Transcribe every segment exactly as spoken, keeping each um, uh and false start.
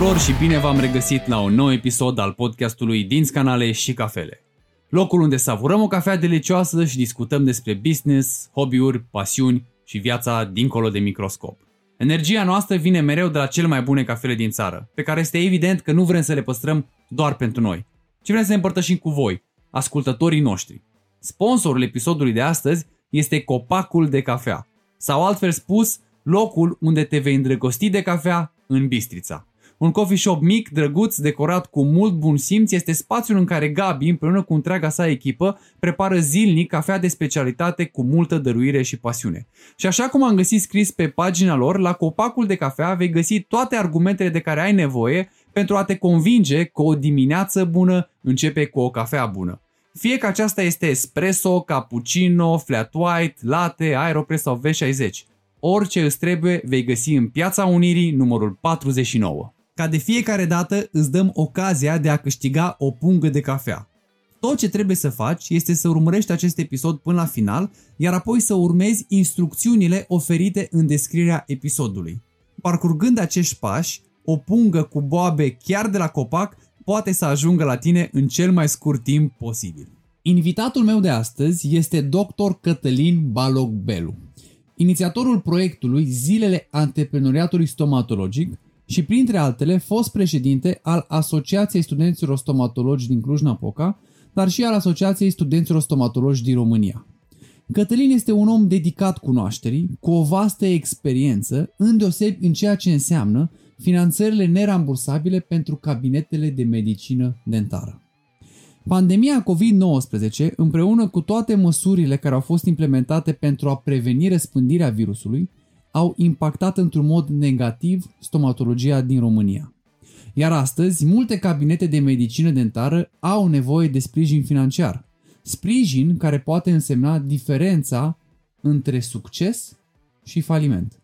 tuturor și bine v-am regăsit la un nou episod al podcastului Dinți, Canale și Cafele. Locul unde savurăm o cafea delicioasă și discutăm despre business, hobby-uri, pasiuni și viața dincolo de microscop. Energia noastră vine mereu de la cele mai bune cafele din țară, pe care este evident că nu vrem să le păstrăm doar pentru noi, ci vrem să ne împărtășim cu voi, ascultătorii noștri. Sponsorul episodului de astăzi este Copacul de Cafea, sau altfel spus, locul unde te vei îndrăgosti de cafea în Bistrița. Un coffee shop mic, drăguț, decorat cu mult bun simț, este spațiul în care Gabi, împreună cu întreaga sa echipă, prepară zilnic cafea de specialitate cu multă dăruire și pasiune. Și așa cum am găsit scris pe pagina lor, la Copacul de Cafea vei găsi toate argumentele de care ai nevoie pentru a te convinge că o dimineață bună începe cu o cafea bună. Fie că aceasta este espresso, cappuccino, flat white, latte, aeropress sau V șaizeci. Orice îți trebuie vei găsi în Piața Unirii numărul patruzeci și nouă. Ca de fiecare dată îți dăm ocazia de a câștiga o pungă de cafea. Tot ce trebuie să faci este să urmărești acest episod până la final, iar apoi să urmezi instrucțiunile oferite în descrierea episodului. Parcurgând acești pași, o pungă cu boabe chiar de la copac poate să ajungă la tine în cel mai scurt timp posibil. Invitatul meu de astăzi este doctor Cătălin Balog Belu, inițiatorul proiectului Zilele Antreprenoriatului Stomatologic și, printre altele, fost președinte al Asociației Studenților Stomatologi din Cluj-Napoca, dar și al Asociației Studenților Stomatologi din România. Cătălin este un om dedicat cunoașterii, cu o vastă experiență, îndeosebi în ceea ce înseamnă finanțările nerambursabile pentru cabinetele de medicină dentară. Pandemia covid nouăsprezece, împreună cu toate măsurile care au fost implementate pentru a preveni răspândirea virusului, au impactat într-un mod negativ stomatologia din România. Iar astăzi, multe cabinete de medicină dentară au nevoie de sprijin financiar. Sprijin care poate însemna diferența între succes și faliment.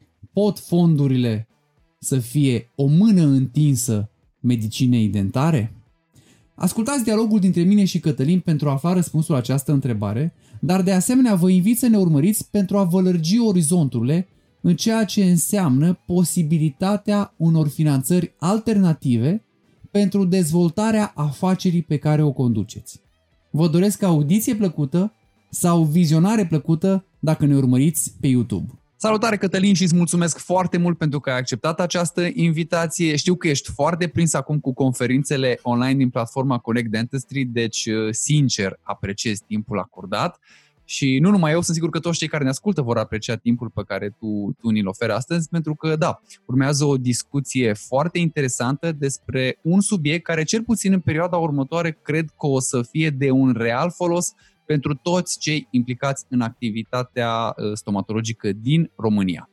Pot fondurile să fie o mână întinsă medicinei dentare? Ascultați dialogul dintre mine și Cătălin pentru a afla răspunsul la această întrebare, dar de asemenea vă invit să ne urmăriți pentru a vă lărgi orizonturile în ceea ce înseamnă posibilitatea unor finanțări alternative pentru dezvoltarea afacerii pe care o conduceți. Vă doresc audiție plăcută sau vizionare plăcută dacă ne urmăriți pe YouTube. Salutare, Cătălin, și îți mulțumesc foarte mult pentru că ai acceptat această invitație. Știu că ești foarte prins acum cu conferințele online din platforma Connect Dentistry, deci sincer apreciez timpul acordat. Și nu numai eu, sunt sigur că toți cei care ne ascultă vor aprecia timpul pe care tu, tu ni-l oferi astăzi, pentru că, da, urmează o discuție foarte interesantă despre un subiect care, cel puțin în perioada următoare, cred că o să fie de un real folos pentru toți cei implicați în activitatea stomatologică din România.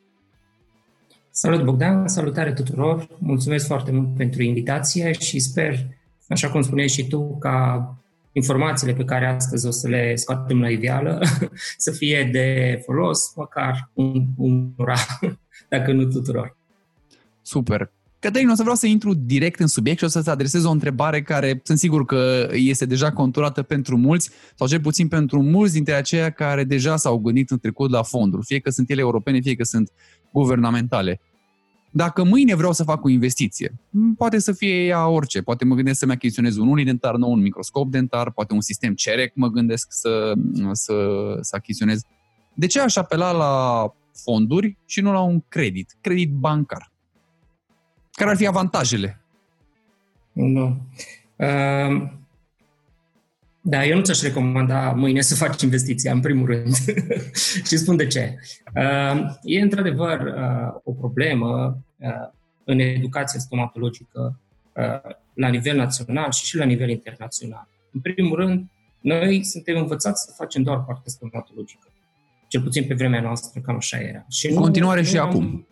Salut, Bogdan! Salutare tuturor! Mulțumesc foarte mult pentru invitație și sper, așa cum spuneai și tu, ca informațiile pe care astăzi o să le scoatem la iveală să fie de folos, măcar unora, dacă nu tuturor. Super! Cătălin, o să vreau să intru direct în subiect și o să-ți adresez o întrebare care sunt sigur că este deja conturată pentru mulți, sau cel puțin pentru mulți dintre aceia care deja s-au gândit în trecut la fonduri, fie că sunt ele europene, fie că sunt guvernamentale. Dacă mâine vreau să fac o investiție, poate să fie ea orice, poate mă gândesc să-mi achiziționez un unii dentar nou, un microscop dentar, poate un sistem C E R E C mă gândesc să, să, să achiziționez. De ce aș apela la fonduri și nu la un credit, credit bancar? Care ar fi avantajele? Nu. Uh, da, eu nu ți-aș recomanda mâine să faci investiția, în primul rând. Și spun de ce. Uh, e într-adevăr uh, o problemă uh, în educația stomatologică uh, la nivel național și și la nivel internațional. În primul rând, noi suntem învățați să facem doar partea stomatologică. Cel puțin pe vremea noastră, cam așa era. Și în continuare nu, și nu acum. Am...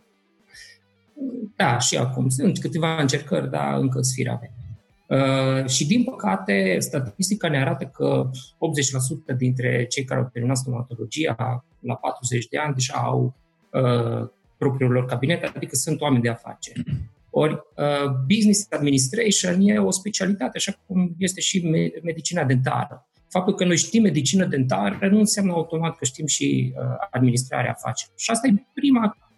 Da, și acum. Sunt câteva încercări, dar încă sfirave. Uh, și din păcate, statistica ne arată că optzeci la sută dintre cei care au terminat stomatologia la patruzeci de ani deja au uh, propriul lor cabinet, adică sunt oameni de afaceri. Ori uh, business administration e o specialitate, așa cum este și medicina dentară. Faptul că noi știm medicină dentară nu înseamnă automat că știm și uh, administrarea afacerilor. Și asta e prima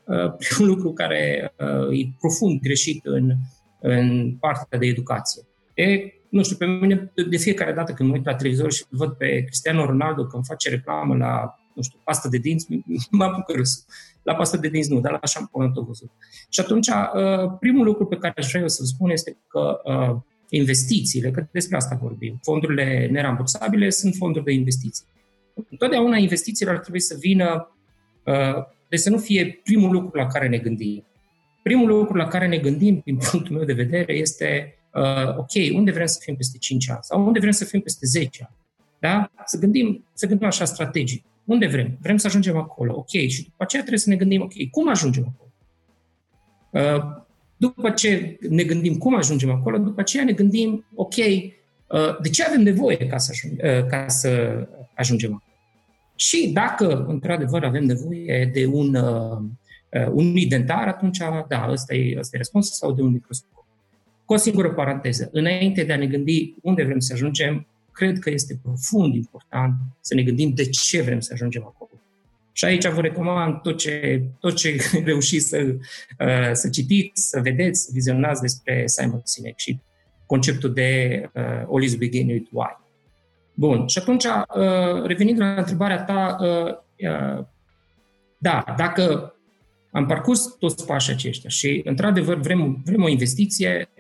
primul lucru care e profund greșit în, în partea de educație. E, nu știu, pe mine de fiecare dată când mă uit la televizor și văd pe Cristiano Ronaldo când face reclamă la, nu știu, pastă de dinți, mă apucă râsul. La pastă de dinți nu, dar la șampon am tot văzut. Și atunci, primul lucru pe care aș vrea eu să-l spun este că investițiile, că despre asta vorbim, fondurile nerambursabile sunt fonduri de investiții. Întotdeauna investițiile ar trebui să vină, deci să nu fie primul lucru la care ne gândim. Primul lucru la care ne gândim, din punctul meu de vedere, este Uh, ok, unde vrem să fim peste cinci ani sau unde vrem să fim peste zece ani. Da? Să gândim, să gândim așa strategic. Unde vrem? Vrem să ajungem acolo. Ok, și după aceea trebuie să ne gândim, ok, cum ajungem acolo? Uh, după ce ne gândim cum ajungem acolo, după aceea ne gândim, ok, uh, de ce avem nevoie ca să, ajung, uh, ca să ajungem acolo? Și dacă, într-adevăr, avem nevoie de un, uh, un dentar, atunci, da, ăsta e, ăsta e răspunsul, sau de un microscop. Cu o singură paranteză, înainte de a ne gândi unde vrem să ajungem, cred că este profund important să ne gândim de ce vrem să ajungem acolo. Și aici vă recomand tot ce, tot ce reușiți să, să citiți, să vedeți, să vizionați despre Simon Sinek și conceptul de uh, always begin with why. Bun, și atunci, uh, revenind la întrebarea ta, uh, uh, da, dacă am parcurs toți pașii aceștia și, într-adevăr, vrem, vrem o investiție.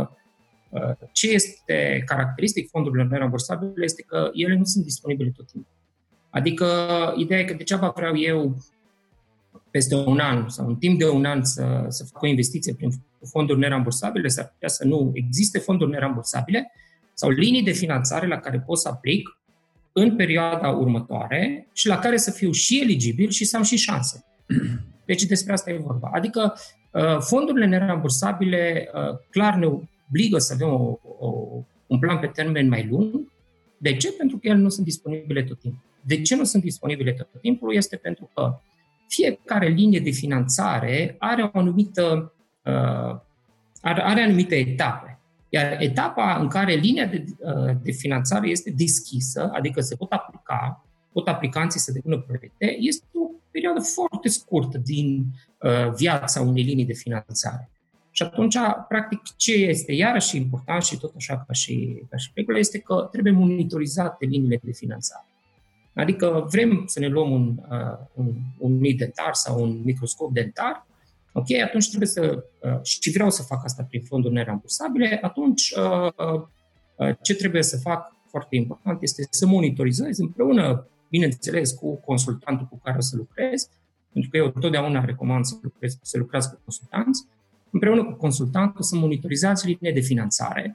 Ce este caracteristic fondurilor nerambursabile este că ele nu sunt disponibile tot timpul. Adică, ideea e că degeaba vreau eu peste un an sau în timp de un an să, să fac o investiție prin fonduri nerambursabile, s-ar putea să nu existe fonduri nerambursabile sau linii de finanțare la care pot să aplic în perioada următoare și la care să fiu și eligibil și să am și șanse. Deci despre asta e vorba. Adică fondurile nerambursabile clar ne obligă să avem o, o, un plan pe termen mai lung. De ce? Pentru că ele nu sunt disponibile tot timpul. De ce nu sunt disponibile tot timpul? Este pentru că fiecare linie de finanțare are o anumită, are, are anumite etape. Iar etapa în care linia de, de finanțare este deschisă, adică se pot aplica, pot aplicanții să depună proiecte, este o perioadă foarte scurtă din uh, viața unei linii de finanțare. Și atunci, practic, ce este iarăși important și tot așa ca și, ca și regulă, este că trebuie monitorizate liniile de finanțare. Adică vrem să ne luăm un, uh, un, un dentar sau un microscop dentar, ok, atunci trebuie să, uh, și vreau să fac asta prin fonduri nerambursabile, atunci uh, uh, ce trebuie să fac, foarte important, este să monitorizez împreună, bineînțeles, cu consultantul cu care o să lucrez, pentru că eu totdeauna recomand să, lucrez, să lucrați cu consultanți, împreună cu consultantul să monitorizați linie de finanțare,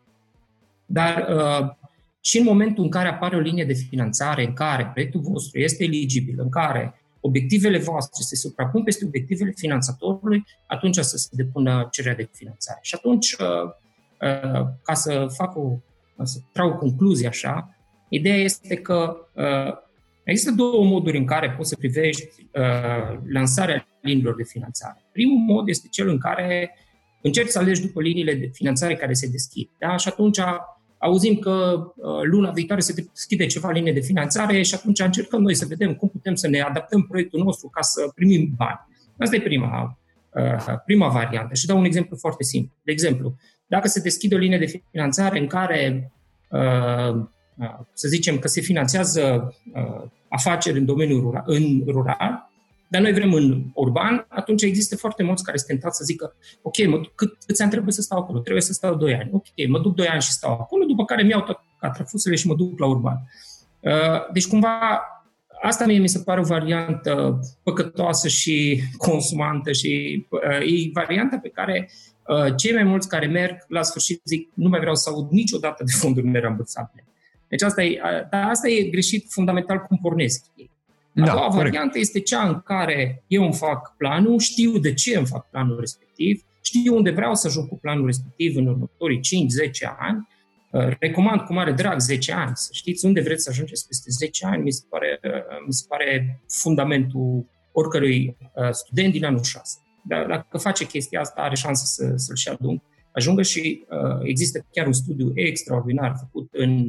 dar uh, și în momentul în care apare o linie de finanțare în care proiectul vostru este eligibil, în care obiectivele voastre se suprapun peste obiectivele finanțatorului, atunci să se depună cererea de finanțare. Și atunci, uh, uh, ca să fac o, să trag o concluzie așa, ideea este că uh, există două moduri în care poți să privești uh, lansarea liniilor de finanțare. Primul mod este cel în care încerci să alegi după liniile de finanțare care se deschid. Da? Și atunci auzim că uh, luna viitoare se deschide ceva linie de finanțare și atunci încercăm noi să vedem cum putem să ne adaptăm proiectul nostru ca să primim bani. Asta e prima, uh, prima variantă. Și dau un exemplu foarte simplu. De exemplu, dacă se deschide o linie de finanțare în care uh, să zicem că se finanțează uh, afaceri în domeniul rural, în rural, dar noi vrem în urban, atunci există foarte mulți care sunt tentați să zică ok, mă duc, cât, câți ani trebuie să stau acolo? Trebuie să stau doi ani. Ok, mă duc doi ani și stau acolo, după care mi-au toate catrafusele și mă duc la urban. Uh, deci cumva asta mie mi se pare o variantă păcătoasă și consumantă și uh, e varianta pe care uh, cei mai mulți care merg la sfârșit zic nu mai vreau să aud niciodată de fonduri nerambursabile. Deci asta e, dar asta e greșit fundamental cum pornesc ei. A da, doua corect. variantă este cea în care eu îmi fac planul, știu de ce îmi fac planul respectiv, știu unde vreau să ajung cu planul respectiv în următorii cinci zece ani, recomand cu mare drag zece ani, să știți unde vreți să ajungeți peste zece ani, mi se pare, mi se pare fundamentul oricărui student din anul șase. Dar dacă face chestia asta, are șansă să, să-l și adun, ajungă și uh, există chiar un studiu extraordinar făcut în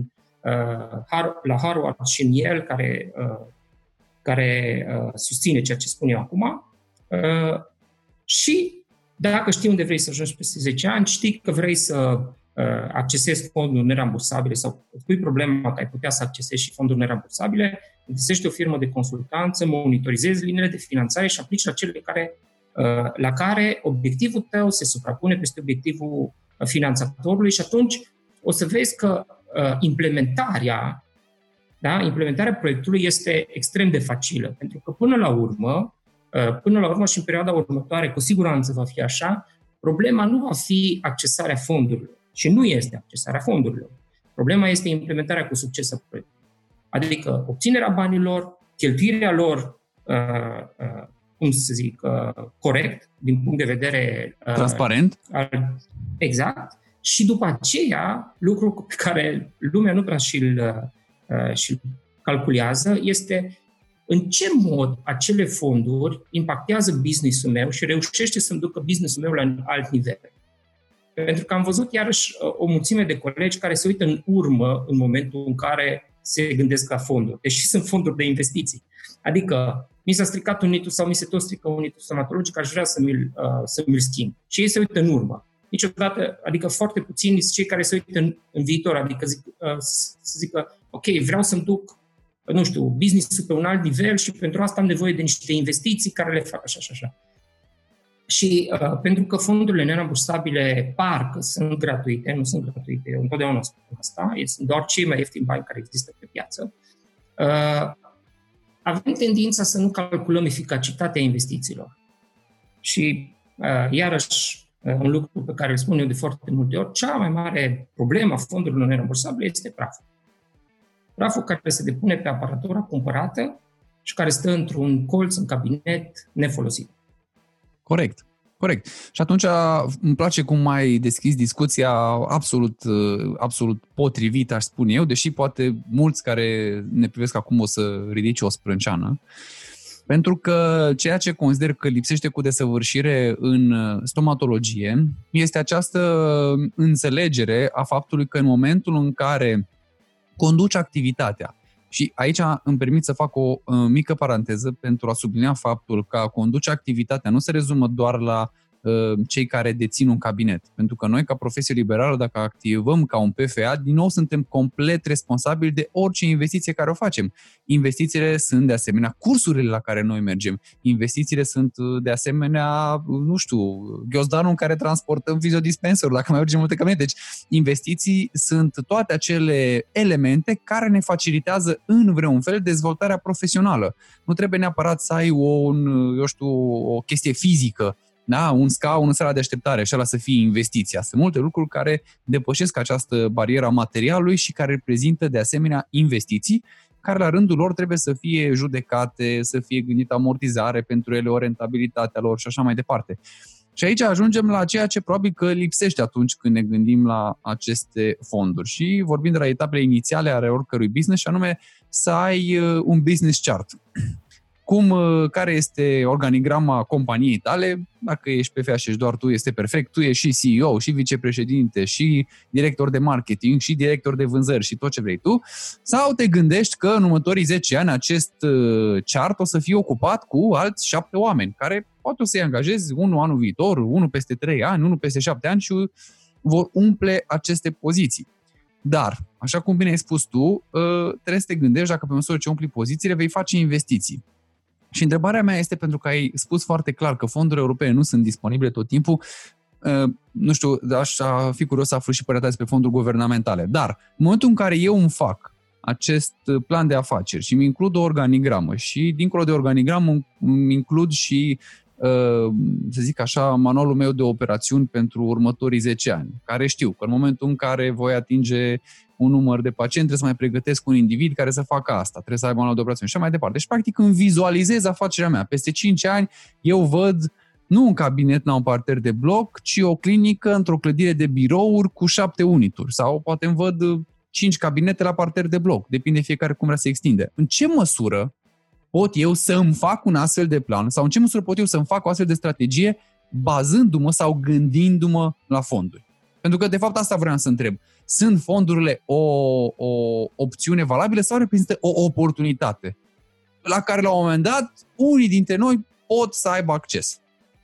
la Harvard și în Yale, care, care susține ceea ce spun eu acum, Uh, și dacă știi unde vrei să ajungi peste zece ani, știi că vrei să uh, accesezi fonduri nerambursabile sau îți pui problema că ai putea să accesezi și fonduri nerambursabile, găsești o firmă de consultanță, monitorizezi liniile de finanțare și aplici la cele care, uh, la care obiectivul tău se suprapune peste obiectivul finanțatorului și atunci o să vezi că uh, implementarea, da, implementarea proiectului este extrem de facilă, pentru că până la urmă, uh, până la urmă și în perioada următoare, cu siguranță va fi așa, problema nu va fi accesarea fondurilor și nu este accesarea fondurilor. Problema este implementarea cu succes a proiectului. Adică obținerea banilor, cheltuirea lor, uh, uh, cum să zic, uh, corect, din punct de vedere... Uh, transparent. Al, exact. Și după aceea, lucrul pe care lumea nu prea și-l, uh, și-l calculează este în ce mod acele fonduri impactează business-ul meu și reușește să-mi ducă business-ul meu la un alt nivel. Pentru că am văzut iarăși o mulțime de colegi care se uită în urmă în momentul în care se gândesc la fonduri, deși sunt fonduri de investiții. Adică mi s-a stricat unitul sau mi se tot strică unitul stomatologic, aș vrea să mi-l, uh, să mi-l schimb. Și ei se uită în urmă. Niciodată, adică foarte puțini sunt cei care se uită în, în viitor, adică zic, uh, să zică, ok, vreau să-mi duc, nu știu, business-ul pe un alt nivel și pentru asta am nevoie de niște investiții care le fac așa și așa. Și uh, pentru că fondurile nerambursabile par că sunt gratuite, nu sunt gratuite, eu întotdeauna spun asta, sunt doar cei mai ieftini bani care există pe piață, uh, avem tendința să nu calculăm eficacitatea investițiilor. Și uh, iarăși, uh, un lucru pe care îl spun eu de foarte multe ori, cea mai mare problemă a fondurilor nerambursabile este praful. Praful care se depune pe aparatura cumpărată și care stă într-un colț în cabinet nefolosit. Corect, corect. Și atunci îmi place cum ai deschis discuția absolut, absolut potrivit, aș spune eu, deși poate mulți care ne privesc acum o să ridice o sprânceană, pentru că ceea ce consider că lipsește cu desăvârșire în stomatologie este această înțelegere a faptului că în momentul în care conduci activitatea, și aici îmi permit să fac o uh, mică paranteză pentru a sublinia faptul că a conduce activitatea nu se rezumă doar la uh, cei care dețin un cabinet. Pentru că noi, ca profesie liberală, dacă activăm ca un P F A, din nou suntem complet responsabili de orice investiție care o facem. Investițiile sunt de asemenea cursurile la care noi mergem. Investițiile sunt de asemenea, nu știu, ghiozdanul în care transportăm fiziodispenserul, dacă mai mergem multe cabinete. Deci investiții sunt toate acele elemente care ne facilitează în vreun fel dezvoltarea profesională. Nu trebuie neapărat să ai o, un, eu știu, o chestie fizică, da, un scaun în sala de așteptare și ăla să fie investiția. Sunt multe lucruri care depășesc această barieră a materialului și care reprezintă de asemenea investiții care la rândul lor trebuie să fie judecate, să fie gândită amortizare pentru ele, o rentabilitatea lor și așa mai departe. Și aici ajungem la ceea ce probabil că lipsește atunci când ne gândim la aceste fonduri. Și vorbim de la etapele inițiale ale oricărui business, și anume să ai un business chart. Cum, care este organigrama companiei tale, dacă ești P F A și ești doar tu, este perfect, tu ești și C E O, și vicepreședinte, și director de marketing, și director de vânzări și tot ce vrei tu, sau te gândești că în următorii zece ani acest chart o să fie ocupat cu alți șapte oameni, care poate o să-i angajezi unul anul viitor, unul peste trei ani, unul peste șapte ani și vor umple aceste poziții. Dar, așa cum bine ai spus tu, trebuie să te gândești dacă pe măsură ce umpli pozițiile vei face investiții. Și întrebarea mea este, pentru că ai spus foarte clar că fondurile europene nu sunt disponibile tot timpul, nu știu, aș fi curios să aflu și părerea ta despre fonduri guvernamentale, dar în momentul în care eu îmi fac acest plan de afaceri și îmi includ o organigramă și dincolo de organigramă îmi includ și, să zic așa, manualul meu de operațiuni pentru următorii zece ani, care știu că în momentul în care voi atinge un număr de pacienți, trebuie să mai pregătesc un individ care să facă asta, trebuie să aibă manual de operațiuni și așa mai departe. Deci, practic, îmi vizualizez afacerea mea. Peste cinci ani, eu văd nu un cabinet la un parter de bloc, ci o clinică într-o clădire de birouri cu șapte unituri. Sau poate îmi văd cinci cabinete la parter de bloc. Depinde fiecare cum vrea să extinde. În ce măsură pot eu să îmi fac un astfel de plan sau în ce măsură pot eu să îmi fac o astfel de strategie bazându-mă sau gândindu-mă la fonduri? Pentru că, de fapt, asta vreau să întreb. Sunt fondurile o, o opțiune valabilă sau reprezintă o oportunitate la care, la un moment dat, unii dintre noi pot să aibă acces.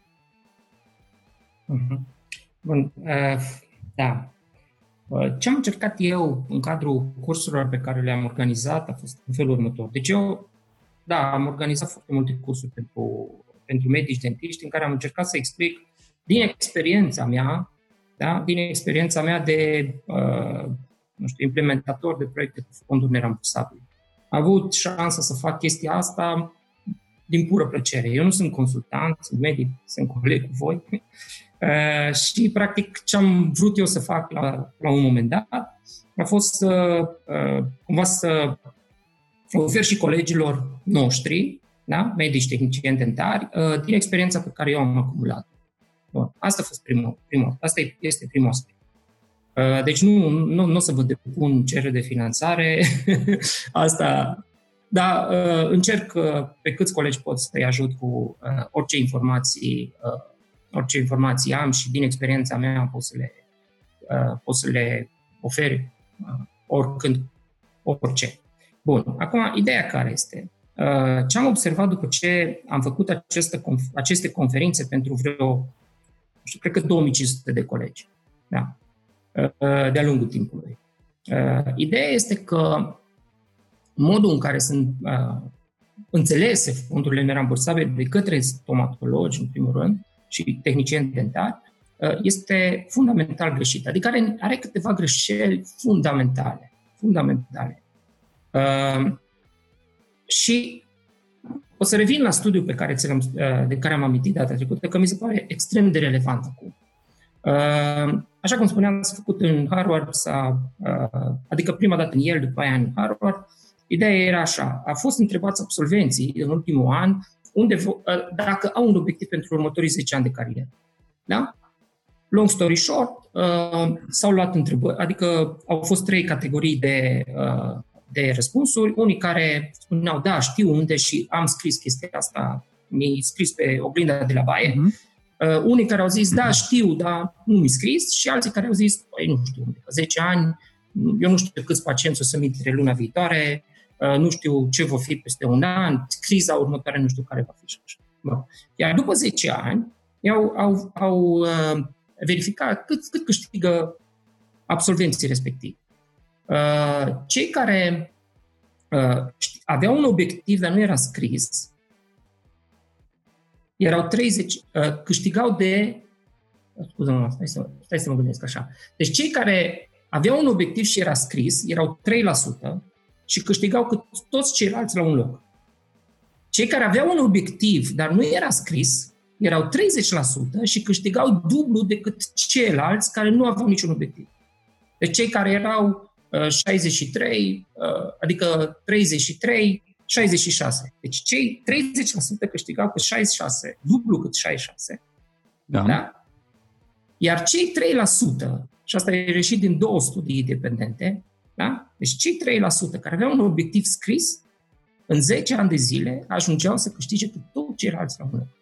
Uh-huh. Bun, uh, da. Uh, ce am încercat eu în cadrul cursurilor pe care le-am organizat a fost în felul următor. Deci eu, da, am organizat foarte multe cursuri pentru, pentru medici dentiști în care am încercat să explic din experiența mea, da, din experiența mea de uh, nu știu, implementator de proiecte cu fonduri nerambursabile. Am avut șansa să fac chestia asta din pură plăcere. Eu nu sunt consultant, sunt medic, sunt coleg cu voi. Uh, și, practic, ce am vrut eu să fac la, la un moment dat a fost să, uh, cumva să ofer și colegilor noștri, da, medici, tehnicieni dentari, uh, din experiența pe care eu am acumulat. Bun. Asta a fost primul, primul, asta este primul aspect. Uh, deci nu, nu, nu o să vă depun cerere de finanțare, asta... Dar uh, încerc uh, pe câți colegi pot să-i ajut cu uh, orice informații, uh, orice informații am și din experiența mea pot să le, uh, pot să le ofer uh, oricând, orice. Bun, acum, ideea care este? Uh, ce am observat după ce am făcut aceste, aceste conferințe pentru vreo, nu știu, cred că două mii cinci sute de colegi, da, uh, de-a lungul timpului. Uh, ideea este că modul în care sunt uh, înțelese fondurile nerambursabile de către stomatologi, în primul rând, și tehnicieni dentari, uh, este fundamental greșit. Adică are, are câteva greșeli fundamentale. fundamentale. Uh, și o să revin la studiul pe care ți-l-am, uh, de care am amintit data trecută, că mi se pare extrem de relevant acum. Uh, așa cum spuneam, s-a făcut în Harvard, s-a, uh, adică prima dată în Yale, după aia în Harvard. Ideea era așa, a fost întrebați absolvenții în ultimul an unde, dacă au un obiectiv pentru următorii zece ani de carieră. Da? Long story short, uh, s-au luat întrebări, adică au fost trei categorii de, uh, de răspunsuri, unii care spuneau, da, știu unde și am scris chestia asta, mi-ai scris pe oglinda de la baie, uh-huh. uh, unii care au zis, da, știu, dar nu mi-ai scris, și alții care au zis, păi, nu știu unde, zece ani, eu nu știu câți pacienți o să-mi intre luna viitoare, nu știu ce va fi peste un an, criza următoare nu știu care va fi și așa. Bun. Iar după zece ani, au, au, au uh, verificat cât, cât câștigă absolvenții respectivi. Uh, cei care uh, aveau un obiectiv, dar nu era scris, erau treizeci, uh, câștigau de... Scuză-mă, stai să, stai să mă gândesc așa. Deci cei care aveau un obiectiv și era scris, erau trei la sută, și câștigau cât toți ceilalți la un loc. Cei care aveau un obiectiv, dar nu era scris, erau treizeci la sută și câștigau dublu decât ceilalți care nu aveau niciun obiectiv. Deci cei care erau uh, șaizeci și trei, uh, adică treizeci și trei, șaizeci și șase. Deci cei treizeci la sută câștigau cât șaizeci și șase, dublu cât șaizeci și șase. Da. Da? Iar cei trei la sută, și asta e ieșit din două studii independente, da? Deci cei trei la sută care aveau un obiectiv scris, în zece ani de zile ajungeau să câștige cu toți ceilalți la mână.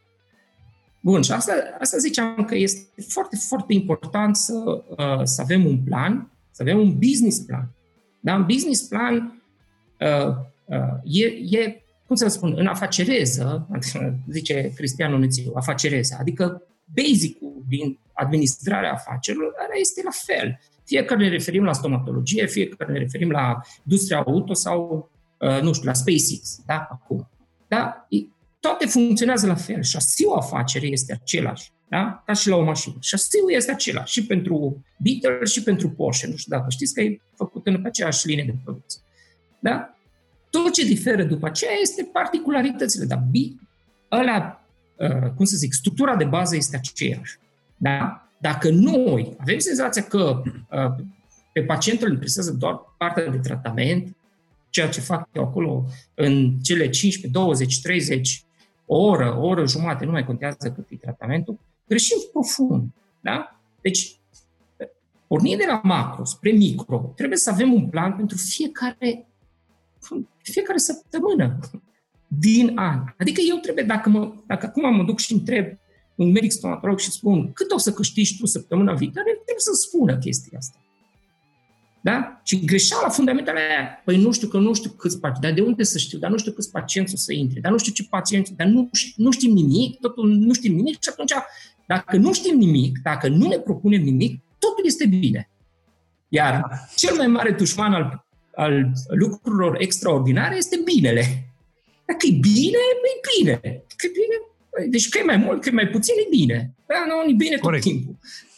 Bun, și asta, asta ziceam că este foarte, foarte important să, uh, să avem un plan, să avem un business plan. Dar un business plan uh, uh, e, e, cum să spun, în afacereză, zice Cristian Onețiu, afacereză, adică basic-ul din administrarea afacerilor, este la fel. Fie că ne referim la stomatologie, fie că ne referim la industria auto sau, uh, nu știu, la SpaceX, da, acum. Da? Toate funcționează la fel. Șasiul afacerii este același, da? Ca și la o mașină. Șasiul este același și pentru Beetle și pentru Porsche. Nu știu dacă știți că e făcut în aceeași linie de producție. Da? Tot ce diferă după aceea este particularitățile, dar ăla, uh, cum să zic, structura de bază este aceeași. Da? Dacă noi avem senzația că uh, pe pacient îl interesează doar partea de tratament, ceea ce fac eu acolo în cele cincisprezece, douăzeci, treizeci, o oră, o oră jumate, nu mai contează cât e tratamentul, greșim profund. Da? Deci, pornind de la macro spre micro, trebuie să avem un plan pentru fiecare, fiecare săptămână din an. Adică eu trebuie, dacă, mă, dacă acum mă duc și întreb un medic stomatolog și spun cât o să câștigi tu săptămâna viitoare, trebuie să spună chestia asta. Da? Și greșeala fundamentală aia, păi nu știu că nu știu câți pacienți, dar de unde să știu, dar nu știu câți pacienți o să intre, dar nu știu ce pacienți, dar nu, nu știm nimic, totul nu știm nimic și atunci, dacă nu știm nimic, dacă nu ne propunem nimic, totul este bine. Iar cel mai mare dușman al, al lucrurilor extraordinare este binele. Dacă e bine, e bine. Că e bine. Deci că e mai mult, că e mai puțin, e bine. Da, nu, e bine tot Corect. Timpul.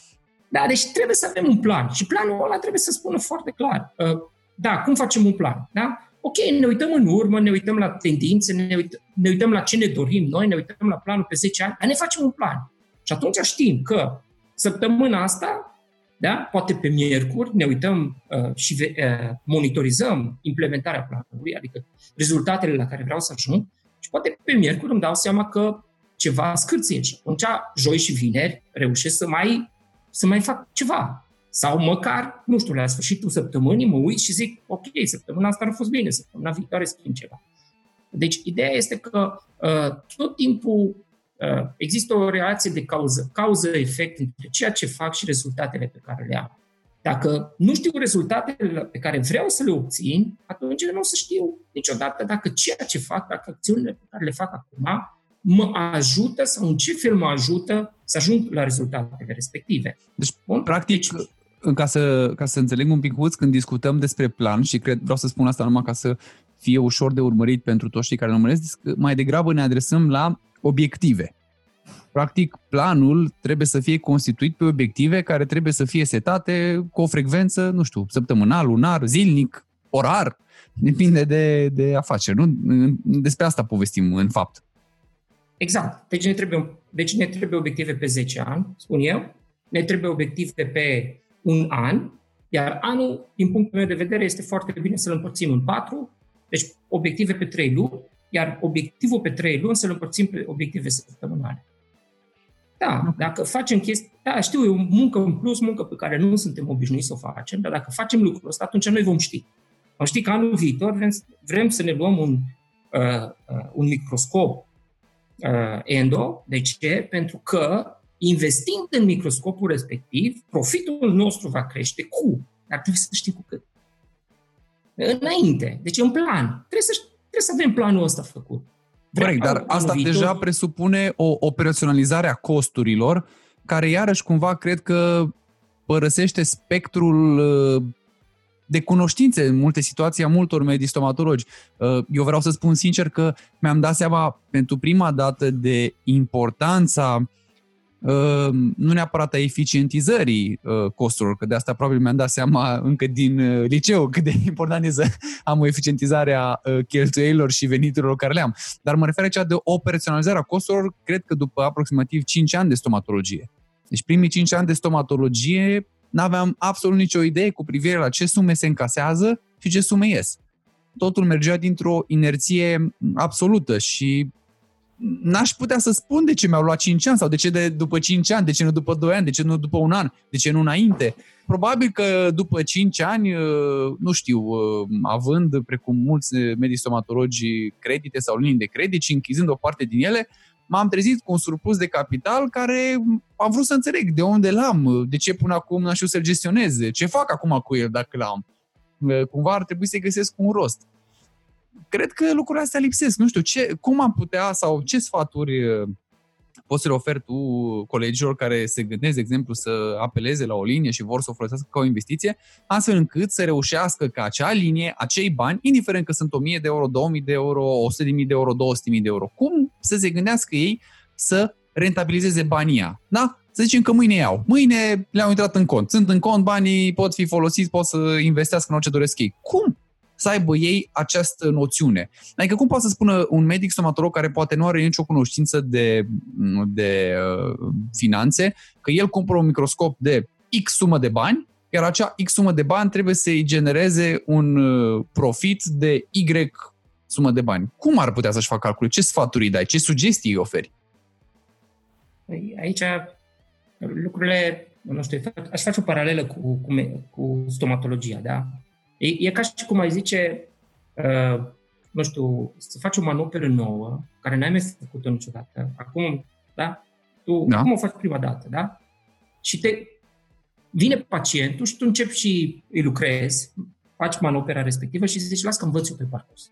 Da, deci trebuie să avem un plan. Și planul ăla trebuie să spună foarte clar. Da, cum facem un plan? Da? Ok, ne uităm în urmă, ne uităm la tendințe, ne uităm, ne uităm la ce ne dorim noi, ne uităm la planul pe zece ani, dar ne facem un plan. Și atunci știm că săptămâna asta, da, poate pe miercuri, ne uităm uh, și uh, monitorizăm implementarea planului, adică rezultatele la care vreau să ajung, și poate pe miercuri îmi dau seama că ceva scârție și atunci, joi și vineri, reușesc să mai, să mai fac ceva. Sau măcar, nu știu, la sfârșitul săptămânii mă uit și zic, ok, săptămâna asta a fost bine, săptămâna viitoare schimb ceva. Deci, ideea este că uh, tot timpul uh, există o relație de cauză, cauză-efect între ceea ce fac și rezultatele pe care le am. Dacă nu știu rezultatele pe care vreau să le obțin, atunci nu o să știu niciodată dacă ceea ce fac, dacă acțiunile pe care le fac acum, mă ajută sau în ce fel mă ajută să ajung la rezultatele respective. Deci, Bun? practic, deci, ca să, ca să înțeleg un pic, când discutăm despre plan, și cred, vreau să spun asta numai ca să fie ușor de urmărit pentru toți cei care ne urmăresc, mai degrabă ne adresăm la obiective. Practic, planul trebuie să fie constituit pe obiective care trebuie să fie setate cu o frecvență, nu știu, săptămânal, lunar, zilnic, orar, depinde de, de afaceri. Nu? Despre asta povestim, în fapt. Exact. Deci ne, trebuie, deci ne trebuie obiective pe zece ani, spun eu, ne trebuie obiective pe un an, iar anul, din punctul meu de vedere, este foarte bine să-l împărțim în patru, deci obiective pe trei luni, iar obiectivul pe trei luni să-l împărțim pe obiective săptămânale. Da, dacă facem chestii, da, știu, e o muncă în plus, muncă pe care nu suntem obișnuiți să o facem, dar dacă facem lucrul ăsta, atunci noi vom ști. Vom ști că anul viitor vrem, vrem să ne luăm un, uh, uh, un microscop uh, endo. De ce? Pentru că investind în microscopul respectiv, profitul nostru va crește cu, dar trebuie să știm cu cât. Înainte, deci în plan, trebuie să, trebuie să avem planul ăsta făcut. Corect, dar asta viitor deja presupune o operaționalizare a costurilor, care iarăși cumva cred că părăsește spectrul de cunoștințe în multe situații a multor medici stomatologi. Eu vreau să spun sincer că mi-am dat seama pentru prima dată de importanța nu neapărat a eficientizării costurilor, că de asta probabil mi-am dat seama încă din liceu cât de important e să am o eficientizare a cheltuielilor și veniturilor care le am. Dar mă refer aici de operaționalizarea costurilor, cred că după aproximativ cinci ani de stomatologie. Deci primii cinci ani de stomatologie n-aveam absolut nicio idee cu privire la ce sume se încasează și ce sume ies. Totul mergea dintr-o inerție absolută și n-aș putea să spun de ce mi-au luat cinci ani sau de ce de după cinci ani, de ce nu după doi ani, de ce nu după un an, de ce nu înainte. Probabil că după cinci ani, nu știu, având precum mulți medici stomatologi credite sau linii de credit și închizând o parte din ele, m-am trezit cu un surplus de capital care am vrut să înțeleg de unde l-am, de ce până acum n-am știut să-l gestionez, ce fac acum cu el dacă l-am. Cumva ar trebui să-i găsesc un rost. Cred că lucrurile astea lipsesc. Nu știu, ce, cum am putea sau ce sfaturi poți să le oferi tu colegilor care se gândesc, de exemplu, să apeleze la o linie și vor să o folosească ca o investiție, astfel încât să reușească ca acea linie, acei bani, indiferent că sunt o mie de euro, două mii de euro, o sută de mii de euro, două sute de mii de euro, cum să se gândească ei să rentabilizeze banii ăia? Da? Să zicem că mâine iau. Mâine le-au intrat în cont. Sunt în cont, banii pot fi folosiți, pot să investească în orice doresc ei. Cum să aibă ei această noțiune? Adică cum poate să spună un medic stomatolog care poate nu are nicio cunoștință de, de uh, finanțe, că el cumpără un microscop de X sumă de bani, iar acea X sumă de bani trebuie să-i genereze un uh, profit de Y sumă de bani. Cum ar putea să-și facă calculul? Ce sfaturi îi dai? Ce sugestii îi oferi? Aici lucrurile, nu știu, aș face o paralelă cu, cu, cu stomatologia, da? E, e ca și cum ai zice, uh, nu știu, să faci o manoperă nouă, care n-ai mai făcut-o niciodată. Acum, da? Tu, da. Acum o faci prima dată, da? Și te, vine pacientul și tu începi și îi lucrezi, faci manopera respectivă și zici, las că învăț eu pe parcurs.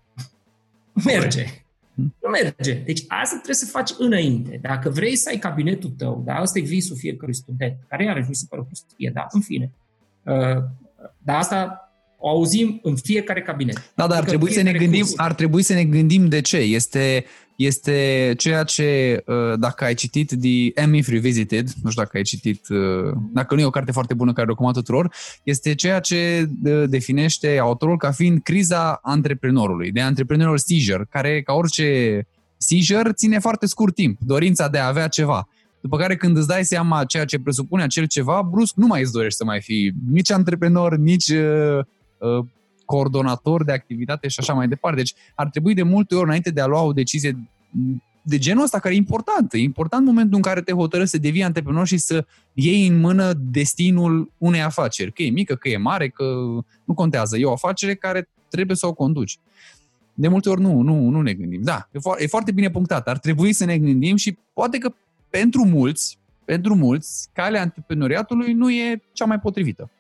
Nu merge. Nu merge. Deci asta trebuie să faci înainte. Dacă vrei să ai cabinetul tău, da, ăsta e visul fiecărui student, care iarăși mi se pare o prostie, da, în fine. Uh, dar asta o auzim în fiecare cabinet. Da, dar ar trebui, să ne gândim, ar trebui să ne gândim de ce. Este, este ceea ce, dacă ai citit The M Myth Revisited, nu știu dacă ai citit, dacă nu e o carte foarte bună care recomand tuturor, este ceea ce definește autorul ca fiind criza antreprenorului, de antreprenorial seizure, care, ca orice seizure, ține foarte scurt timp, dorința de a avea ceva. După care când îți dai seama ceea ce presupune acel ceva, brusc nu mai îți dorești să mai fii nici antreprenor, nici uh, uh, coordonator de activitate și așa mai departe. Deci ar trebui de multe ori, înainte de a lua o decizie de genul ăsta, care e important, e important momentul în care te hotărăști să devii antreprenor și să iei în mână destinul unei afaceri. Că e mică, că e mare, că nu contează. E o afacere care trebuie să o conduci. De multe ori nu, nu, nu ne gândim. Da, e, fo- e foarte bine punctat. Ar trebui să ne gândim și poate că pentru mulți, pentru mulți, calea antreprenoriatului nu e cea mai potrivită.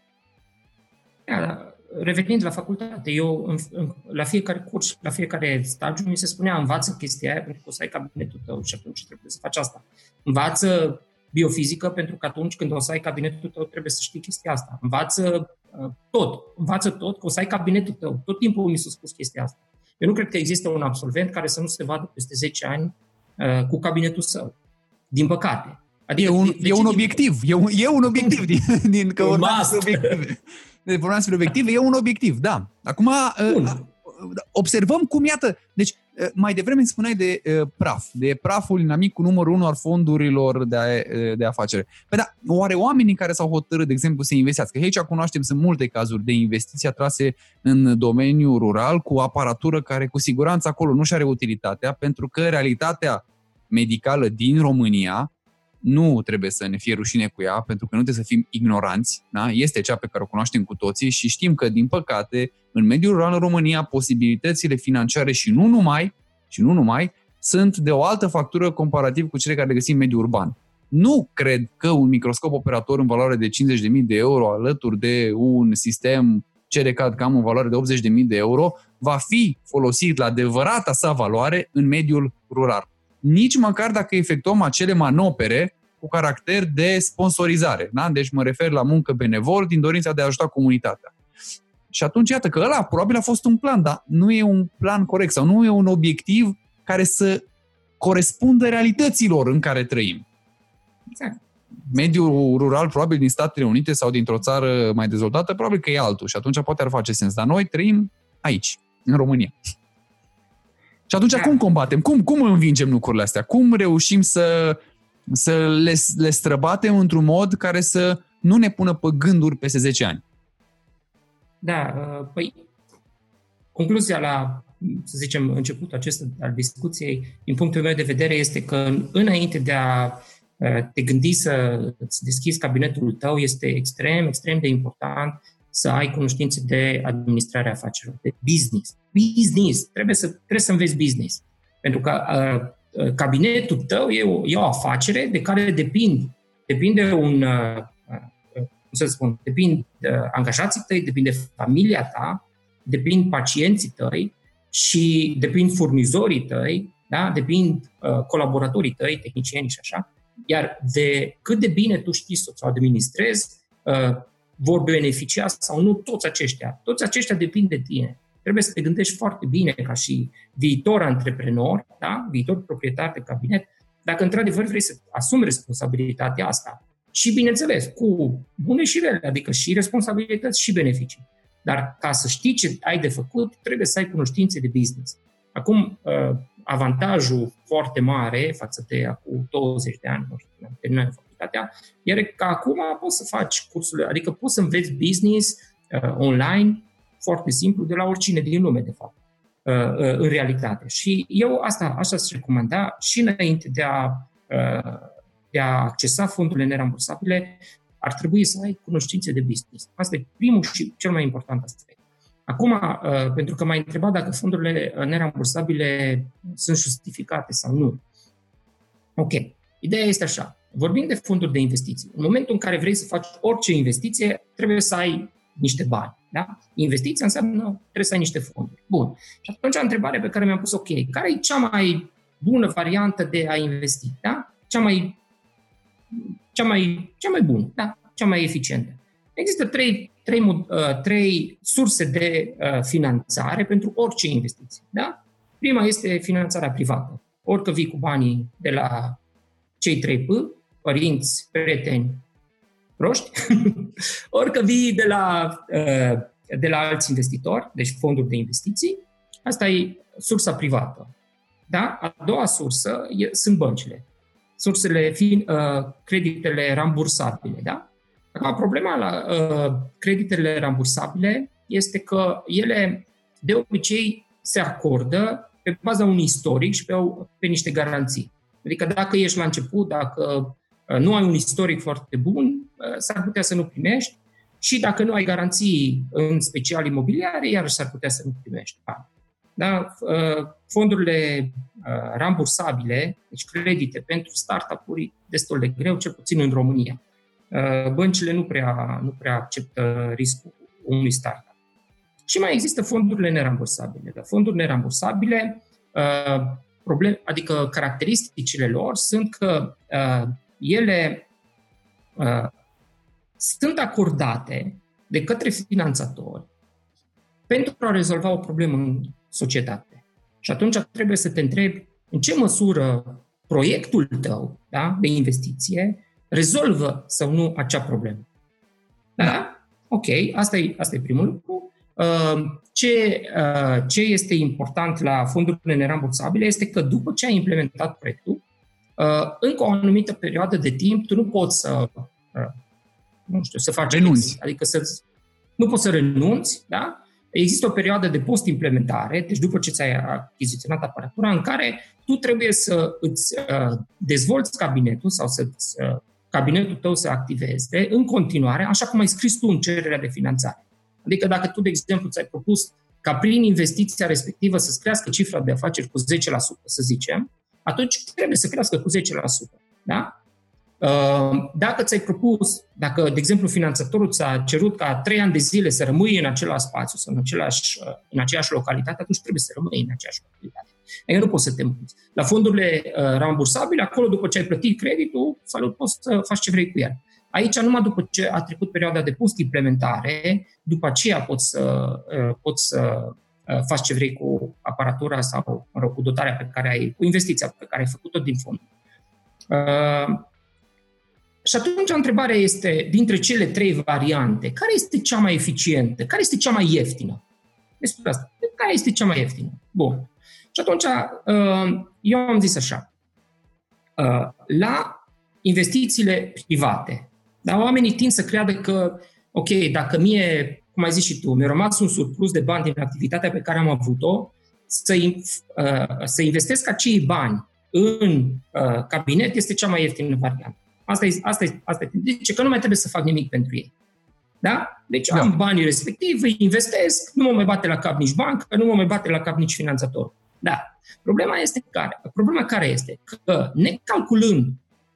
Da, revenind la facultate, eu în, în, la fiecare curs, la fiecare stagiu mi se spunea învață chestia aia pentru că o să ai cabinetul tău și atunci trebuie să faci asta. Învață biofizică pentru că atunci când o să ai cabinetul tău trebuie să știi chestia asta. Învață uh, tot, învață tot că o să ai cabinetul tău. Tot timpul mi s-a spus chestia asta. Eu nu cred că există un absolvent care să nu se vadă peste zece ani uh, cu cabinetul său. Din păcate. Adică e un, e un obiectiv. E un, e un obiectiv din, din că obiective. De vorbeam obiective, e un obiectiv, da. Acum Bun. observăm cum, iată, deci mai devreme îmi spuneai de uh, praf, de praful inamicul numărul unu al fondurilor de, de afacere. Păi da, oare oamenii care s-au hotărât, de exemplu, să investească, că aici cunoaștem, sunt multe cazuri de investiții atrase în domeniul rural cu aparatură care cu siguranță acolo nu și are utilitatea, pentru că realitatea medicală din România nu trebuie să ne fie rușine cu ea, pentru că nu trebuie să fim ignoranți, da? Este cea pe care o cunoaștem cu toții și știm că, din păcate, în mediul rural în România, posibilitățile financiare și nu numai, și nu numai, sunt de o altă factură comparativ cu cele care le găsim în mediul urban. Nu cred că un microscop operator în valoare de cincizeci de mii de euro alături de un sistem C R C A D C A M în valoare de optzeci de mii de euro va fi folosit la adevărata sa valoare în mediul rural. Nici măcar dacă efectuăm acele manopere cu caracter de sponsorizare. Da? Deci mă refer la muncă benevol din dorința de a ajuta comunitatea. Și atunci, iată că ăla probabil a fost un plan, dar nu e un plan corect sau nu e un obiectiv care să corespundă realităților în care trăim. Exact. Mediul rural, probabil din Statele Unite sau dintr-o țară mai dezvoltată, probabil că e altul și atunci poate ar face sens. Dar noi trăim aici, în România. Și atunci da. cum combatem? Cum, cum învingem lucrurile astea? Cum reușim să, să le, le străbatem într-un mod care să nu ne pună pe gânduri peste zece ani? Da, păi concluzia la, să zicem, începutul acesta al discuției, din punctul meu de vedere, este că înainte de a te gândi să îți deschizi cabinetul tău, este extrem, extrem de important să ai cunoștințe de administrarea afacerilor, de business. Business. Trebuie să, trebuie să înveți business. Pentru că uh, cabinetul tău e o, e o afacere de care depind, depinde un, uh, uh, cum să spun, depind uh, angajații tăi, depinde familia ta, depind pacienții tăi și depind furnizorii tăi, da? Depind uh, colaboratorii tăi, tehnicieni și așa. Iar de cât de bine tu știi să-ți administrezi, uh, vor beneficia sau nu toți aceștia. Toți aceștia depind de tine. Trebuie să te gândești foarte bine ca și viitor antreprenor, da? Viitor proprietar de cabinet, dacă într-adevăr vrei să asumi responsabilitatea asta. Și, bineînțeles, cu bune și rele, adică și responsabilități și beneficii. Dar ca să știi ce ai de făcut, trebuie să ai cunoștințe de business. Acum, avantajul foarte mare față de acum douăzeci de ani, nu știu, când am terminat facultatea, iar că acum poți să faci cursurile, adică poți să înveți business uh, online, foarte simplu, de la oricine din lume, de fapt, uh, uh, în realitate. Și eu asta, asta aș recomanda și înainte de a, uh, de a accesa fondurile nerambursabile, ar trebui să ai cunoștințe de business. Asta e primul și cel mai important aspect. Acum, uh, pentru că m-ai întrebat dacă fondurile nerambursabile sunt justificate sau nu. Ok. Ideea este așa. Vorbim de fonduri de investiții. În momentul în care vrei să faci orice investiție, trebuie să ai niște bani. Da? Investiția înseamnă trebuie să ai niște fonduri. Bun. Și atunci întrebarea pe care mi-am pus, ok, care e cea mai bună variantă de a investi? Da? Cea mai, cea mai, cea mai bună, da? Cea mai eficientă. Există trei, trei, uh, trei surse de uh, finanțare pentru orice investiție. Da? Prima este finanțarea privată. Orică vii cu banii de la cei trei P, părinți, prieteni, proști, orică vii de la, de la alți investitori, deci fonduri de investiții, asta e sursa privată. Da? A doua sursă e, sunt băncile, sursele fiind uh, creditele rambursabile. Da? Acum, problema la uh, creditele rambursabile este că ele de obicei se acordă pe baza unui istoric și pe, pe niște garanții. Adică dacă ești la început, dacă nu ai un istoric foarte bun, s-ar putea să nu primești și dacă nu ai garanții, în special imobiliare, iarăși s-ar putea să nu primești. Da? Fondurile rambursabile, deci credite pentru startup-uri, destul de greu, cel puțin în România. Băncile nu prea, nu prea acceptă riscul unui startup. Și mai există fondurile nerambursabile. Fonduri nerambursabile, problem, adică caracteristicile lor sunt că ele uh, sunt acordate de către finanțatori pentru a rezolva o problemă în societate. Și atunci trebuie să te întrebi în ce măsură proiectul tău, da, de investiție rezolvă sau nu acea problemă. Da? Ok, asta e, asta e primul lucru. Uh, ce, uh, ce este important la fondurile nerambursabile este că după ce ai implementat proiectul, Uh, încă o anumită perioadă de timp, tu nu poți să, uh, nu știu, să faci renunți. Adică să, nu poți să renunți, da? Există o perioadă de post-implementare, deci după ce ți-ai achiziționat aparatura, în care tu trebuie să îți uh, dezvolți cabinetul sau să uh, cabinetul tău să activeze în continuare, așa cum ai scris tu în cererea de finanțare. Adică dacă tu, de exemplu, ți-ai propus ca prin investiția respectivă să-ți crească cifra de afaceri cu zece la sută, să zicem, atunci trebuie să crească cu zece la sută. Da? Dacă ți-ai propus, dacă, de exemplu, finanțatorul ți-a cerut ca trei ani de zile să rămâi în același spațiu sau în, același, în aceeași localitate, atunci trebuie să rămâi în aceeași localitate. Eu nu poți să te muți. La fondurile rambursabile, acolo, după ce ai plătit creditul, salut, poți să faci ce vrei cu el. Aici, numai după ce a trecut perioada de post-implementare, după aceea poți să, poți să faci ce vrei cu aparatura sau, mă rog, cu dotarea pe care ai, cu investiția pe care ai făcut-o din fond. Uh, și atunci întrebarea este, dintre cele trei variante, care este cea mai eficientă? Care este cea mai ieftină? Despre asta. Care este cea mai ieftină? Bun. Și atunci, uh, eu am zis așa, uh, la investițiile private, dar oamenii tind să creadă că, ok, dacă mie, cum ai zis și tu, mi-a rămas un surplus de bani din activitatea pe care am avut-o, să, uh, să investesc acei bani în uh, cabinet este cea mai ieftină variantă. Asta e, asta e, asta e. Deci că nu mai trebuie să fac nimic pentru ei. Da? Deci da. Am banii respectivi, îi investesc, nu mă mai bate la cap nici bancă, nu mă mai bate la cap nici finanțator. Da. Problema este care? Problema care este? Că necalculând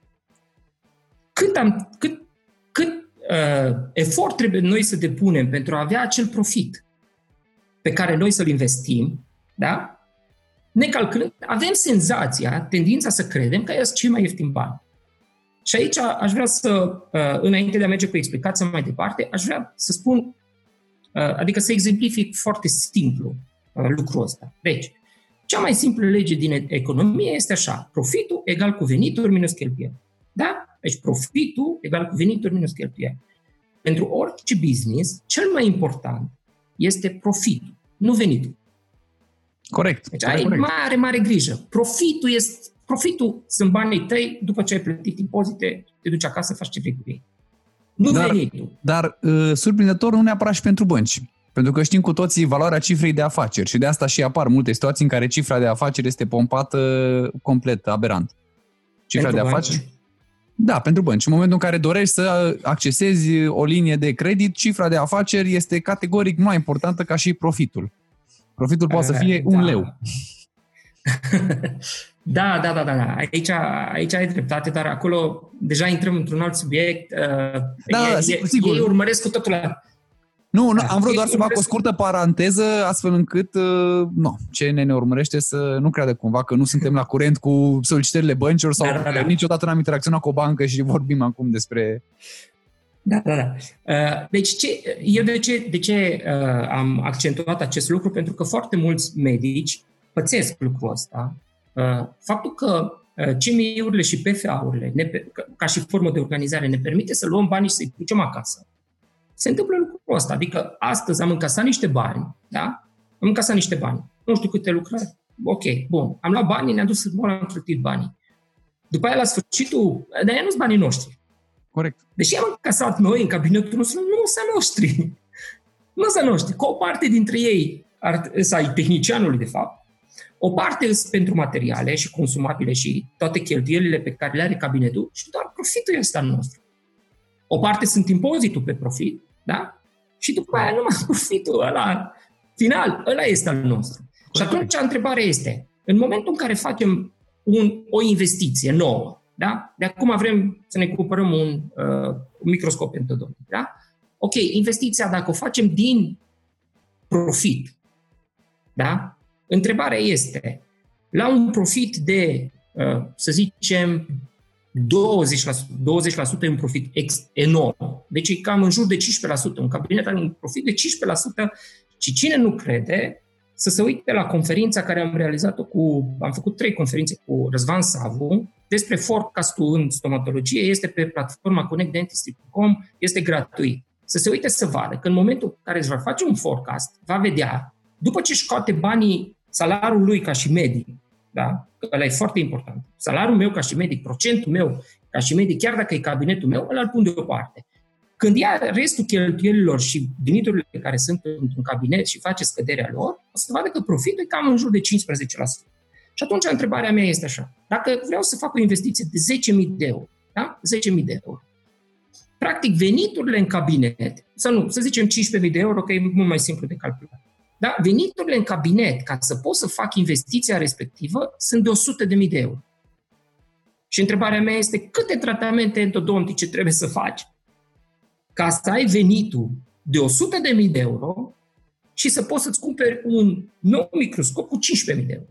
cât, am, cât, cât uh, efort trebuie noi să depunem pentru a avea acel profit pe care noi să-l investim, da? Necalculând, avem senzația, tendința să credem că este cel mai ieftin bani. Și aici aș vrea să, înainte de a merge cu explicația mai departe, aș vrea să spun, adică să exemplific foarte simplu lucrul ăsta. Deci, cea mai simplă lege din economie este așa, profitul egal cu venituri minus cheltuieli. Da? Deci profitul egal cu venituri minus cheltuieli. Pentru orice business, cel mai important este profitul, nu venitul. Corect. Deci ai corect. mare, mare grijă. Profitul este Profitul sunt banii tăi, după ce ai plătit impozite, te duci acasă, faci ce vrei cu ei. Nu dar, venitul. Dar, uh, surprinzător, nu neapărat și pentru bănci. Pentru că știm cu toții valoarea cifrei de afaceri și de asta și apar multe situații în care cifra de afaceri este pompată complet, aberant. Cifra pentru de bănci? afaceri? Da, pentru bănci. În momentul în care dorești să accesezi o linie de credit, cifra de afaceri este categoric mai importantă ca și profitul. Profitul poate să fie un da. leu. Da, da, da, da, da. Aici, aici ai dreptate, dar acolo deja intrăm într-un alt subiect. Da, da, sigur, sigur. Ei urmăresc cu totul la... Nu, nu, am vrut doar să fac o scurtă paranteză, astfel încât uh, no, ce ne, ne urmărește să nu creadă cumva că nu suntem la curent cu solicitările băncilor sau da, da, da. niciodată n-am interacționat cu o bancă și vorbim acum despre... Da, da, da. Uh, deci, ce, eu de ce, de ce uh, am accentuat acest lucru? Pentru că foarte mulți medici pățesc lucrul ăsta. Uh, faptul că uh, C M I-urile și P F A-urile, ne, ca și formă de organizare, ne permite să luăm banii și să-i ducem acasă. Se întâmplă lucrul ăsta. Adică astăzi am încasat niște bani, da? Am încasat niște bani. Nu știu câte lucrări. Ok, bun. Am luat banii, ne-am dus să mă am cheltuit banii. După aia, la sfârșitul, dar nu sunt banii noștri. Corect. Deși am încasat noi în cabinetul nostru, nu sunt noștri. Nu sunt noștri. Că o parte dintre ei, sau tehnicianului de fapt, o parte sunt pentru materiale și consumabile și toate cheltuielile pe care le are cabinetul și doar profitul este al nostru. O parte sunt impozitul pe profit, da? Și după aia numai profitul ăla final, ăla este al nostru. Și atunci întrebarea este, în momentul în care facem un, o investiție nouă, da? De acum vrem să ne cumpărăm un, uh, un microscop endodontic, da? Ok, investiția dacă o facem din profit, da? Întrebarea este, la un profit de, uh, să zicem, douăzeci la sută, douăzeci la sută e un profit ex, enorm. Deci e cam în jur de cincisprezece la sută. Un cabinet are un profit de cincisprezece la sută și cine nu crede să se uite la conferința care am realizat-o cu, am făcut trei conferințe cu Răzvan Savu despre forecast-ul în stomatologie, este pe platforma connect dentistry punct com, este gratuit. Să se uite să vadă că în momentul în care își va face un forecast, va vedea, după ce își scoate banii, salariul lui ca și medic, da? Ăla e foarte important. Salariul meu ca și medic, procentul meu ca și medic, chiar dacă e cabinetul meu, ăla îl pun deoparte. Când ia restul cheltuielilor și veniturile care sunt într-un cabinet și face scăderea lor, o să vadă că profitul e cam în jur de cincisprezece la sută. Și atunci întrebarea mea este așa. Dacă vreau să fac o investiție de zece mii de euro, da? zece mii de euro, practic veniturile în cabinet, sau nu, să zicem cincisprezece mii de euro, că e mult mai simplu de calculat. Da? Veniturile în cabinet, ca să pot să fac investiția respectivă, sunt de o sută de mii de euro. Și întrebarea mea este câte tratamente endodontice trebuie să faci ca să ai venitul de o sută de mii de euro și să poți să-ți cumperi un nou microscop cu cincisprezece mii de euro.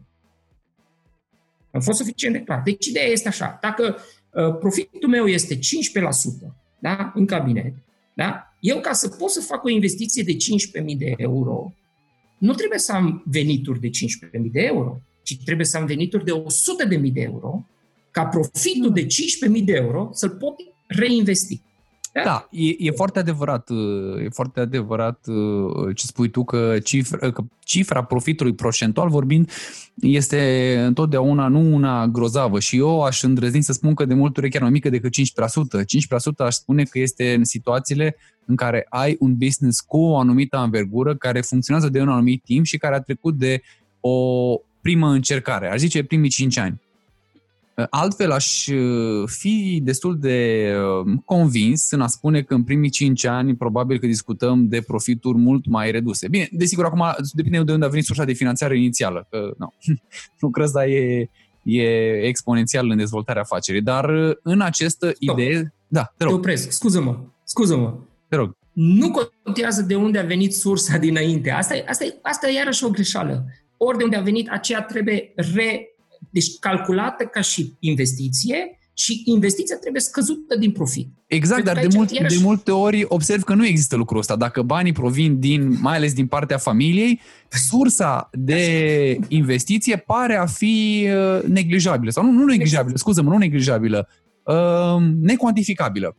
Am fost suficient de clar. Deci ideea este așa. Dacă uh, profitul meu este cincisprezece la sută, da? În cabinet, da? Eu ca să pot să fac o investiție de cincisprezece mii de euro, nu trebuie să am venituri de cincisprezece mii de euro, ci trebuie să am venituri de o sută de mii de euro, ca profitul de cincisprezece mii de euro să-l pot reinvesti. Da, da e, e foarte adevărat, e foarte adevărat ce spui tu, că cifra, că cifra profitului procentual vorbind este întotdeauna nu una grozavă și eu aș îndrăzni să spun că de multe ori e chiar mai mică decât cincisprezece la sută. cincisprezece la sută aș spune că este în situațiile în care ai un business cu o anumită anvergură, care funcționează de un anumit timp și care a trecut de o primă încercare, aș zice primii cinci ani. Altfel aș fi destul de convins în a spune că în primii cinci ani probabil că discutăm de profituri mult mai reduse. Bine, desigur, acum depinde de unde a venit sursa de finanțare inițială. Că, no, nu cred, dar e, e exponențial în dezvoltarea afacerii. Dar în această Stop. idee... Da, te rog. Te opresc, scuză-mă, scuză-mă. Te rog. Nu contează de unde a venit sursa dinainte. Asta e, asta e, asta e iarăși o greșeală. Ori de unde a venit, aceea trebuie re... Deci calculată ca și investiție și investiția trebuie scăzută din profit. Exact, dar de, mult, iarăși... de multe ori observ că nu există lucrul ăsta. Dacă banii provin din, mai ales din partea familiei, sursa de investiție pare a fi neglijabilă. Sau nu, nu neglijabilă, scuză-mă, nu neglijabilă, uh, necuantificabilă.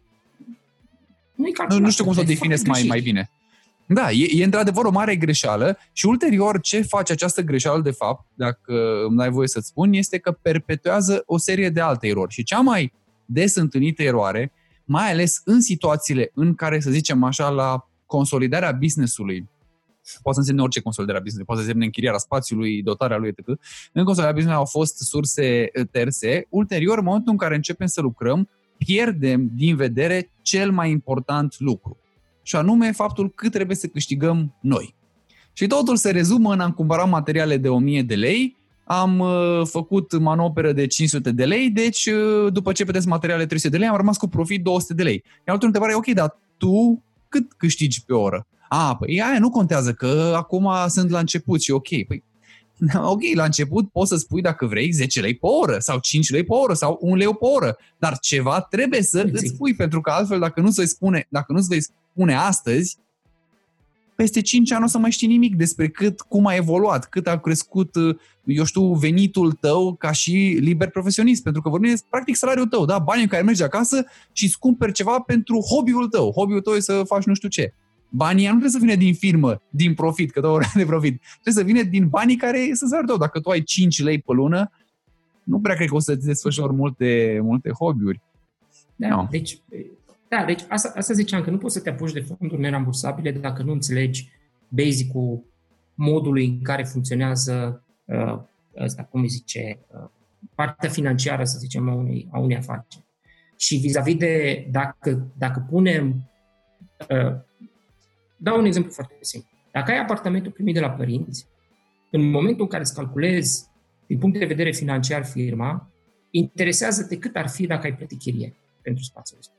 Nu, nu știu cum să o definesc mai, mai bine. Da, e, e într-adevăr o mare greșeală și ulterior ce face această greșeală de fapt, dacă îmi dai voie să-ți spun, este că perpetuează o serie de alte erori. Și cea mai des întâlnită eroare, mai ales în situațiile în care, să zicem așa, la consolidarea business-ului, poate să însemne orice consolidare a business-ului, poate să însemne închirierea spațiului, dotarea lui, et cetera. În consolidarea business-ului au fost surse terțe. Ulterior, în momentul în care începem să lucrăm, pierdem din vedere cel mai important lucru. Și anume faptul cât trebuie să câștigăm noi. Și totul se rezumă în a cumpăra materiale de o mie de lei am uh, făcut manoperă de cinci sute de lei, deci uh, după ce plătesc materiale trei sute de lei, am rămas cu profit două sute de lei. Iar altă întrebare e, ok, dar tu cât câștigi pe oră? A, păi aia nu contează, că acum sunt la început și ok. Păi, ok, la început poți să spui dacă vrei zece lei pe oră sau cinci lei pe oră sau un leu pe oră, dar ceva trebuie să îți spui, pentru că altfel dacă nu-ți vei spune, dacă nu-ți vei spune astăzi, peste cinci ani o să mai știi nimic despre cât, cum a evoluat, cât a crescut, eu știu, venitul tău ca și liber profesionist, pentru că vorbim de practic salariul tău, da? Banii în care mergi acasă și îți cumperi ceva pentru hobby-ul tău. Hobby-ul tău e să faci nu știu ce. Banii nu trebuie să vină din firmă, din profit, că dau de profit. Trebuie să vină din banii care sunt salariul tău. Dacă tu ai cinci lei pe lună, nu prea cred că o să-ți desfășori multe, multe hobby-uri. Da, no. deci... Da, deci asta, asta ziceam, că nu poți să te apuci de fonduri nerambursabile dacă nu înțelegi basic-ul modului în care funcționează uh, asta, cum îi zice, uh, partea financiară, să zicem, a unei, a unei afaceri. Și vis-a-vis de dacă, dacă punem... Uh, dau un exemplu foarte simplu. Dacă ai apartamentul primit de la părinți, în momentul în care îți calculezi din punct de vedere financiar firma, interesează-te cât ar fi dacă ai plătit chirie pentru spațiul ăsta.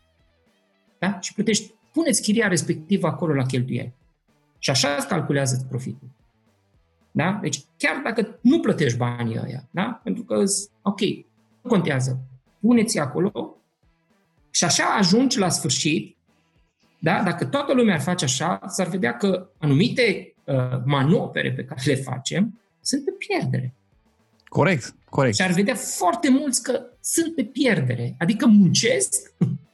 Da? Și plătești, puneți chiria respectivă acolo la cheltuieli. Și așa îți calculează profitul. Da? Deci chiar dacă nu plătești banii ăia, da? Pentru că, ok, nu contează, puneți acolo și așa ajungi la sfârșit, da? Dacă toată lumea ar face așa, s-ar vedea că anumite uh, manopere pe care le facem sunt pe pierdere. Corect, corect. Și ar vedea foarte mulți că sunt pe pierdere. Adică muncesc,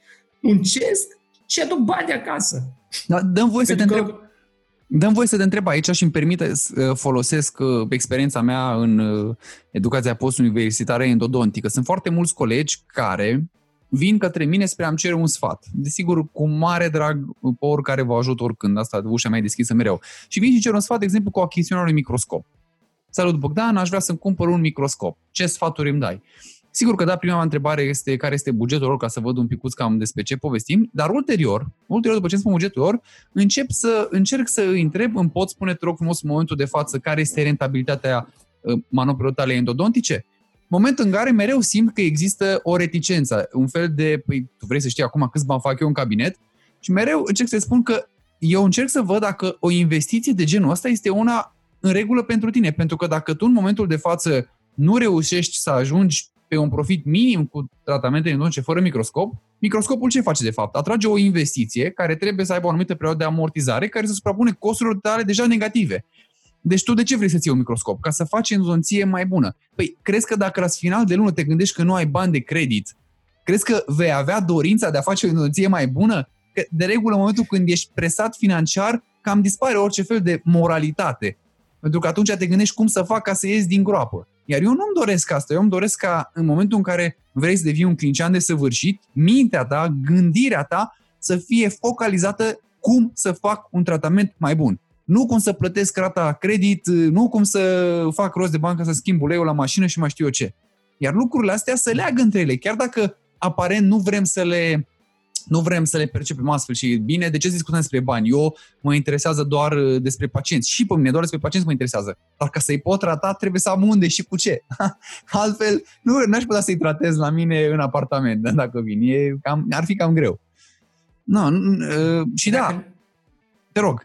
muncesc și aduc bani acasă. Da, dăm voie să te întreb. Că... Dăm voie să te întreb aici și îmi permite să folosesc experiența mea în educația post-universitară endodontică. Sunt foarte mulți colegi care vin către mine spre a-mi cere un sfat. Desigur, cu mare drag, pe oricare vă ajut oricând, asta ușa mea e deschisă mereu. Și vin și cer un sfat, de exemplu, cu achiziționarea unui microscop. Salut, Bogdan, aș vrea să-mi cumpăr un microscop. Ce sfaturi îmi dai? Sigur că da, prima mea întrebare este care este bugetul lor, ca să văd un picuț cam despre ce povestim, dar ulterior, ulterior după ce îmi spun bugetul lor, încep să încerc să îi întreb, îmi pot spune, te rog frumos, în momentul de față, care este rentabilitatea manoperelor tale endodontice? Moment în care mereu simt că există o reticență, un fel de, păi, tu vrei să știi acum câți bani fac eu în cabinet? Și mereu încerc să spun că eu încerc să văd dacă o investiție de genul ăsta este una în regulă pentru tine, pentru că dacă tu în momentul de față nu reușești să ajungi pe un profit minim cu tratamente endodontice fără microscop, microscopul ce face de fapt? Atrage o investiție care trebuie să aibă o anumită perioadă de amortizare care să suprapune costurile tale deja negative. Deci tu de ce vrei să ții un microscop? Ca să faci endodonție mai bună. Păi, crezi că dacă la final de lună te gândești că nu ai bani de credit, crezi că vei avea dorința de a face o endodonție mai bună? Că de regulă în momentul când ești presat financiar, cam dispare orice fel de moralitate. Pentru că atunci te gândești cum să fac ca să ies din groapă. Iar eu nu-mi doresc asta. Eu îmi doresc ca în momentul în care vrei să devii un clinician desăvârșit, mintea ta, gândirea ta să fie focalizată cum să fac un tratament mai bun. Nu cum să plătesc rata credit, nu cum să fac rost de bani ca să schimb uleiul la mașină și mai știu eu ce. Iar lucrurile astea se leagă între ele. Chiar dacă aparent nu vrem să le... Nu vrem să le percepem astfel și bine, de ce să discutăm despre bani? Eu mă interesează doar despre pacienți. Și pe mine doar despre pacienți mă interesează. Dar ca să-i pot trata, trebuie să am unde și cu ce. Altfel, nu aș putea să-i tratez la mine în apartament, dacă vin. E cam, ar fi cam greu. No, uh, și dacă, da, te rog.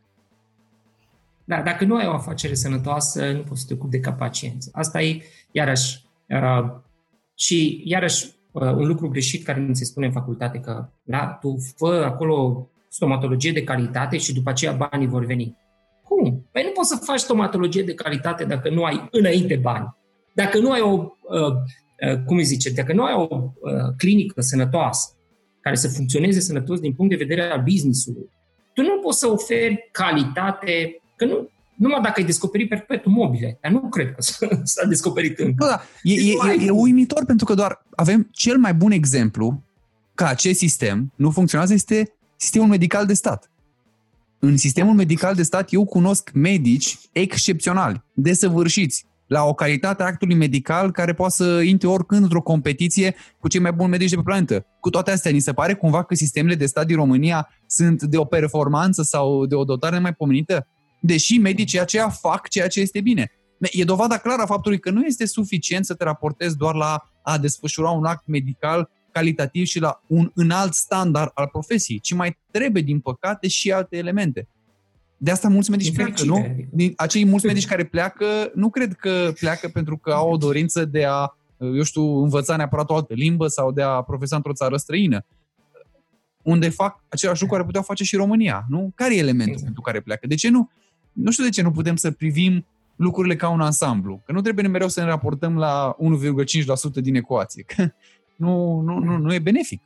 Da, dacă nu ai o afacere sănătoasă, nu poți să te ocupi de ca pacienți. Asta e, iarăși, uh, și iarăși, un lucru greșit care nu se spune în facultate, că da, tu fă acolo stomatologie de calitate și după aceea banii vor veni. Cum? Păi nu poți să faci stomatologie de calitate dacă nu ai înainte bani. Dacă nu ai o, uh, uh, cum îi zice, dacă nu ai o uh, clinică sănătoasă care să funcționeze sănătos din punct de vedere al business-ului, tu nu poți să oferi calitate, că nu, numai dacă ai descoperit perpetuum mobile, dar nu cred că s-a descoperit încă. Nu, da, e, e, e, e uimitor pentru că doar avem cel mai bun exemplu că acest sistem nu funcționează, este sistemul medical de stat. În sistemul medical de stat eu cunosc medici excepționali, desăvârșiți, la o calitate a actului medical care poate să intre oricând într-o competiție cu cei mai buni medici de pe planetă. Cu toate astea, ni se pare cumva că sistemele de stat din România sunt de o performanță sau de o dotare mai pomenită? Deși medicii aceia fac ceea ce este bine. E dovada clară a faptului că nu este suficient să te raportezi doar la a desfășura un act medical calitativ și la un înalt standard al profesiei, ci mai trebuie, din păcate, și alte elemente. De asta mulți medici pleacă, nu? Din acei mulți medici care pleacă, nu cred că pleacă pentru că au o dorință de a, eu știu, învăța neapărat o altă limbă sau de a profesa într-o țară străină. Unde fac același lucru care puteau face și România, nu? Care e elementul exact. pentru care pleacă? De ce nu? Nu știu de ce nu putem să privim lucrurile ca un ansamblu. Că nu trebuie mereu să ne raportăm la unu virgulă cinci la sută din ecuație. Că nu, nu, nu, nu e benefic.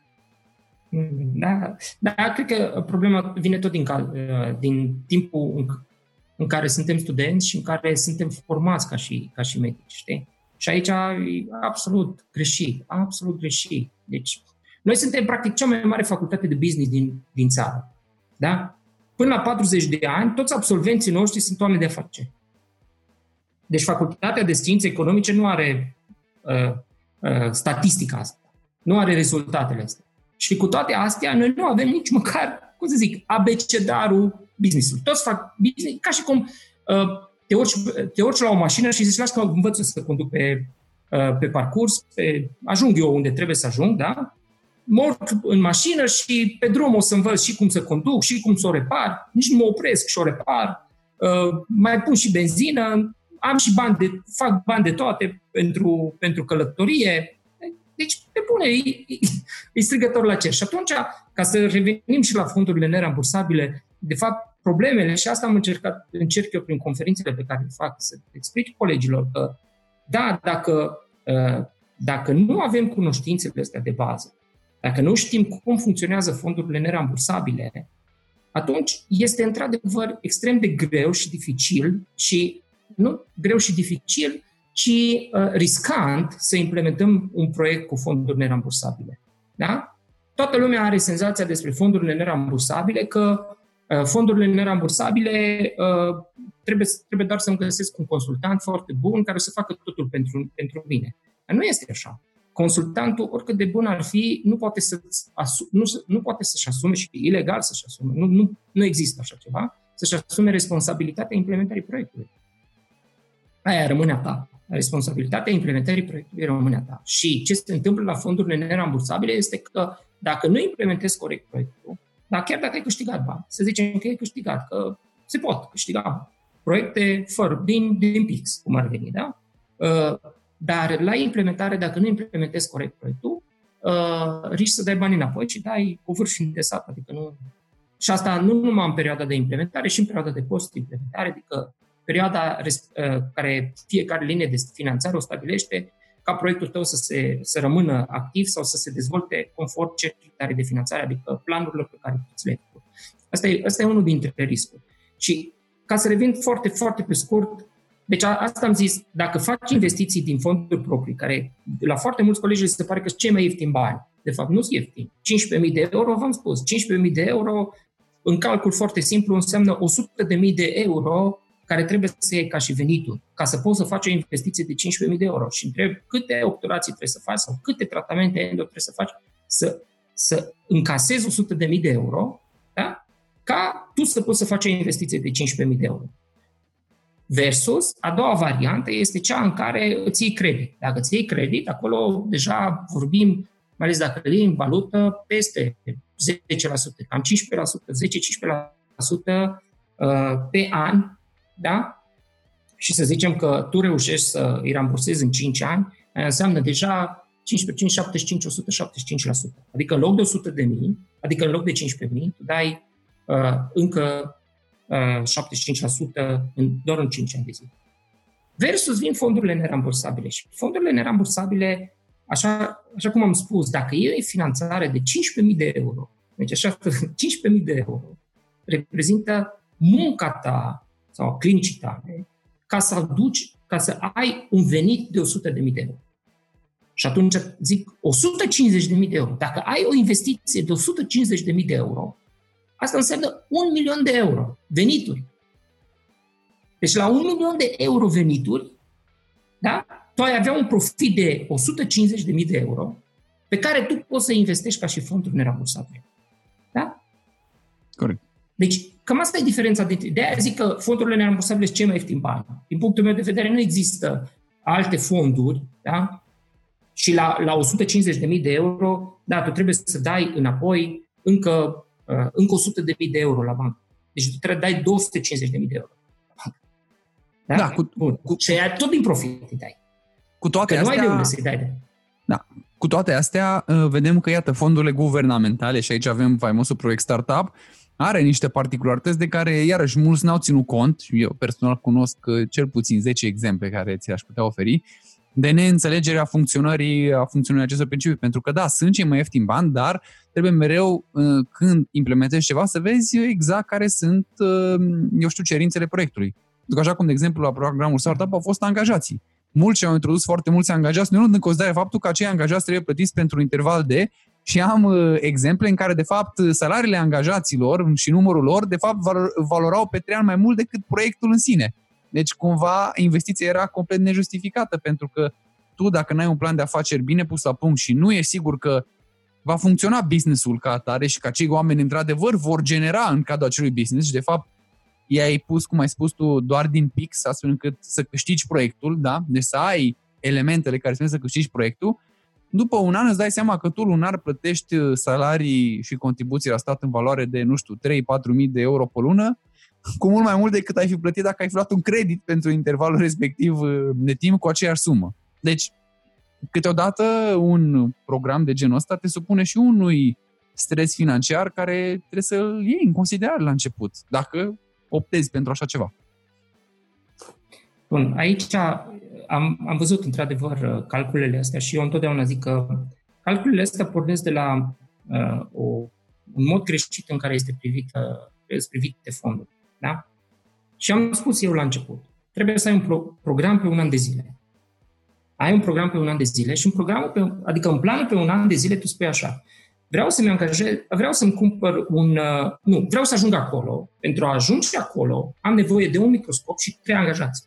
Da, da, cred că problema vine tot din, din timpul în, în care suntem studenți și în care suntem formați ca și, ca și medici, știi? Și aici e absolut greșit, absolut greșit. Deci, noi suntem practic cea mai mare facultate de business din, din țară. Da? Până la patruzeci de ani, toți absolvenții noștri sunt oameni de afaceri. Deci facultatea de științe economice nu are uh, uh, statistica asta, nu are rezultatele astea. Și cu toate astea, noi nu avem nici măcar, cum să zic, abecedarul business-ului. Toți fac business, ca și cum uh, te, urci, te urci la o mașină și zici, las că învăț să conduc pe, uh, pe parcurs, pe, ajung eu unde trebuie să ajung, da? Mă urc în mașină și pe drum o să învăț și cum să conduc, și cum să o repar, nici nu mă opresc și o repar, uh, mai pun și benzină, am și bani de, fac bani de toate pentru, pentru călătorie. Deci, pe bune, e, e, e strigător la cer. Și atunci, ca să revenim și la fondurile nerambursabile, de fapt, problemele, și asta am încercat, încerc eu prin conferințele pe care le fac, să explic colegilor că, da, dacă, dacă nu avem cunoștințele astea de bază, dacă nu știm cum funcționează fondurile nerambursabile, atunci este într-adevăr extrem de greu și dificil și nu greu și dificil, ci uh, riscant să implementăm un proiect cu fonduri nerambursabile. Da? Toată lumea are senzația despre fondurile nerambursabile că uh, fondurile nerambursabile uh, trebuie, trebuie doar să-mi găsesc un consultant foarte bun care să facă totul pentru, pentru mine. Dar nu este așa. Consultantul, oricât de bun ar fi, nu poate, să asu- nu, nu poate să-și asume și e ilegal să-și asume. Nu, nu, nu există așa ceva. Să-și asume responsabilitatea implementării proiectului. Aia rămâne a ta. Responsabilitatea implementării proiectului rămâne a ta. Și ce se întâmplă la fondurile nerambursabile este că dacă nu implementezi corect proiectul, dar chiar dacă ai câștigat bani, să zicem că ai câștigat, că se pot câștiga proiecte fără, din, din pix, cum ar veni, da? Uh, dar la implementare, dacă nu implementezi corect proiectul, uh, riști să dai bani înapoi și dai cu vârf îndesat, adică nu... Și asta nu numai în perioada de implementare, și în perioada de post-implementare, adică perioada care fiecare linie de finanțare o stabilește ca proiectul tău să, se, să rămână activ sau să se dezvolte conform certificării de finanțare, adică planurilor pe care îți le ai. Asta e, asta e unul dintre riscuri. Și ca să revin foarte, foarte pe scurt, deci asta am zis, dacă faci investiții din fonduri proprii, care la foarte mulți colegi se pare că sunt cei mai ieftini bani, de fapt nu sunt ieftini. cincisprezece mii de euro, v-am spus, cincisprezece mii de euro, în calcul foarte simplu, înseamnă o sută de mii de euro care trebuie să iei ca și venituri, ca să poți să faci o investiție de cincisprezece mii de euro și întreb câte obturații trebuie să faci sau câte tratamente endo trebuie să faci să, să încasezi o sută de mii de euro, da? Ca tu să poți să faci o investiție de cincisprezece mii de euro. Versus, a doua variantă este cea în care îți iei credit. Dacă îți iei credit, acolo deja vorbim, mai ales dacă îl iei în valută, peste zece la sută, cam cincisprezece la sută, zece cincisprezece la sută pe an, da? Și să zicem că tu reușești să îi rambursezi în cinci ani, înseamnă deja cincisprezece, cinci, șaptezeci și cinci, o sută șaptezeci și cinci la sută. Adică în loc de o sută de mii, adică în loc de cincisprezece mii, tu dai uh, încă uh, șaptezeci și cinci la sută în, doar în cinci ani de zi. Versus vin fondurile nerambursabile. Și fondurile nerambursabile, așa, așa cum am spus, dacă e finanțare de cincisprezece mii de euro, deci așa, cincisprezece mii de euro reprezintă munca ta sau a clinicii tale, ca să aduci, ca să ai un venit de o sută de mii de euro. Și atunci zic o sută cincizeci de mii de euro. Dacă ai o investiție de o sută cincizeci de mii de euro, asta înseamnă un milion de euro venituri. Deci la un milion de euro venituri, da, tu ai avea un profit de o sută cincizeci de mii de euro pe care tu poți să investești ca și fonduri nerambursabile. Da? Corect. Deci, cam asta e diferența. De, de aia zic că fondurile nerambursabile sunt cei mai ieftini bani. Din punctul meu de vedere, nu există alte fonduri, da? Și la, la o sută cincizeci de mii de euro, da, tu trebuie să dai înapoi încă, uh, încă o sută de mii de euro la bancă. Deci tu trebuie să dai două sute cincizeci de mii de euro. Da? Da, cu, cu, și aia tot din profit îi dai. Cu toate că astea, nu ai de unde să-i dai de. Da. Cu toate astea, vedem că, iată, fondurile guvernamentale, și aici avem faimosul proiect Startup, are niște particularități de care, iarăși, mulți n-au ținut cont, și eu personal cunosc cel puțin zece exemple care ți-aș putea oferi, de neînțelegerea funcționării, a funcționării acestor principii. Pentru că, da, sunt cei mai ieftini bani, dar trebuie mereu, când implementezi ceva, să vezi exact care sunt, eu știu, cerințele proiectului. Pentru că, așa cum, de exemplu, la programul Startup au fost angajații. Mulți au introdus foarte mulți angajați, nu luând în considerare faptul că acei angajați trebuie plătiți pentru un interval de, și am uh, exemple în care, de fapt, salariile angajaților și numărul lor, de fapt, valorau pe trei ani mai mult decât proiectul în sine. Deci, cumva, investiția era complet nejustificată, pentru că tu, dacă n-ai un plan de afaceri bine pus la punct și nu ești sigur că va funcționa business-ul ca atare și că acei oameni, într-adevăr, vor genera în cadrul acelui business și, de fapt, i-ai pus, cum ai spus tu, doar din pix, astfel încât să câștigi proiectul, da? Deci să ai elementele care să câștigi proiectul. După un an îți dai seama că tu lunar plătești salarii și contribuții la stat în valoare de, nu știu, trei-patru mii de euro pe lună, cu mult mai mult decât ai fi plătit dacă ai fi luat un credit pentru intervalul respectiv de timp cu aceeași sumă. Deci, câteodată un program de genul ăsta te supune și unui stres financiar care trebuie să-l iei în considerare la început, dacă optezi pentru așa ceva. Bun, aici am, am văzut într-adevăr calculele astea și eu întotdeauna zic că calculele astea pornesc de la uh, o, un mod greșit în care este privit, uh, privit de fonduri. Da? Și am spus eu la început, trebuie să ai un pro, program pe un an de zile. Ai un program pe un an de zile și un program, pe, adică un plan pe un an de zile tu spui așa, vreau să-mi angajez, vreau să-mi cumpăr un... Uh, nu, vreau să ajung acolo. Pentru a ajunge acolo, am nevoie de un microscop și trei angajați.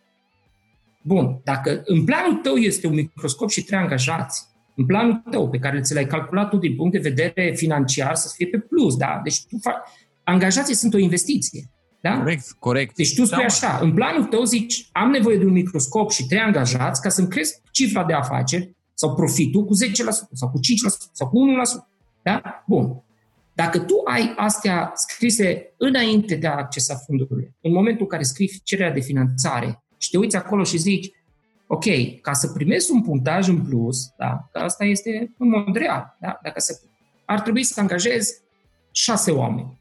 Bun, dacă în planul tău este un microscop și trei angajați, în planul tău pe care ți l-ai calculat tu din punct de vedere financiar să fie pe plus, da? Deci tu faci... Angajații sunt o investiție, da? Corect, corect. Deci tu spui da, așa, în planul tău zici, am nevoie de un microscop și trei angajați ca să-mi cresc cifra de afaceri sau profitul cu zece la sută sau cu cinci la sută sau cu unu la sută. Da? Bun. Dacă tu ai astea scrise înainte de a accesa fondurile, în momentul în care scrii cererea de finanțare și te uiți acolo și zici, ok, ca să primezi un punctaj în plus, da, că asta este în mod real, da, dacă se, ar trebui să angajezi șase oameni.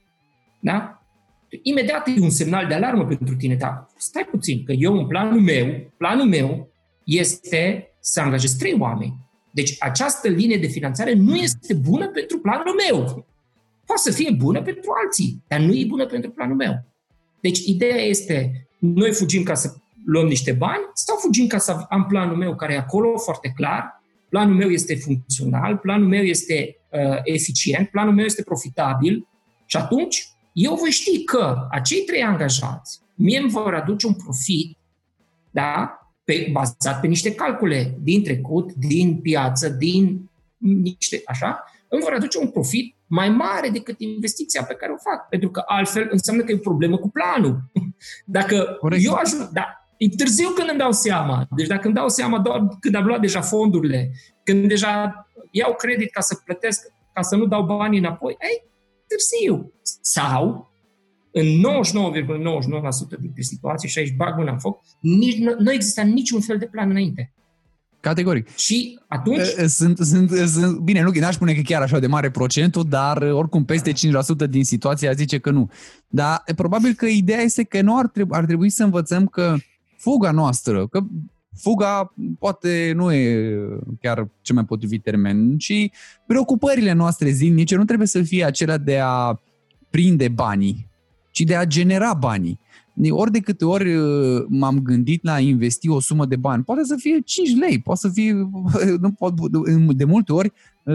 Da? Imediat e un semnal de alarmă pentru tine, dar stai puțin, că eu în planul meu, planul meu este să angajez trei oameni. Deci această linie de finanțare nu este bună pentru planul meu. Poate să fie bună pentru alții, dar nu e bună pentru planul meu. Deci ideea este, noi fugim ca să luăm niște bani sau fugim ca să am planul meu care e acolo foarte clar, planul meu este funcțional, planul meu este uh, eficient, planul meu este profitabil și atunci eu voi ști că acei trei angajați mie îmi vor aduce un profit, da? Pe, bazat pe niște calcule din trecut, din piață, din niște, așa, îmi vor aduce un profit mai mare decât investiția pe care o fac. Pentru că altfel înseamnă că e o problemă cu planul. Dacă Corect. eu ajung, da, e târziu când îmi dau seama. Deci dacă îmi dau seama doar când am luat deja fondurile, când deja iau credit ca să plătesc, ca să nu dau banii înapoi, ei, târziu. Sau în nouăzeci și nouă virgulă nouăzeci și nouă la sută dintre situații, și aici bag mâna în foc, nici, nu, nu exista niciun fel de plan înainte. Categoric. Și atunci... Sunt, sunt, sunt, bine, nu n-aș spune că chiar așa de mare procentul, dar oricum peste cinci la sută din situația zice că nu. Dar probabil că ideea este că nu ar trebui, ar trebui să învățăm că fuga noastră, că fuga poate nu e chiar cel mai potrivit termen, ci preocupările noastre zilnice nu trebuie să fie acelea de a prinde banii, ci de a genera banii. Ori de câte ori m-am gândit la a investi o sumă de bani, poate să fie cinci lei, poate să fie, nu pot, de multe ori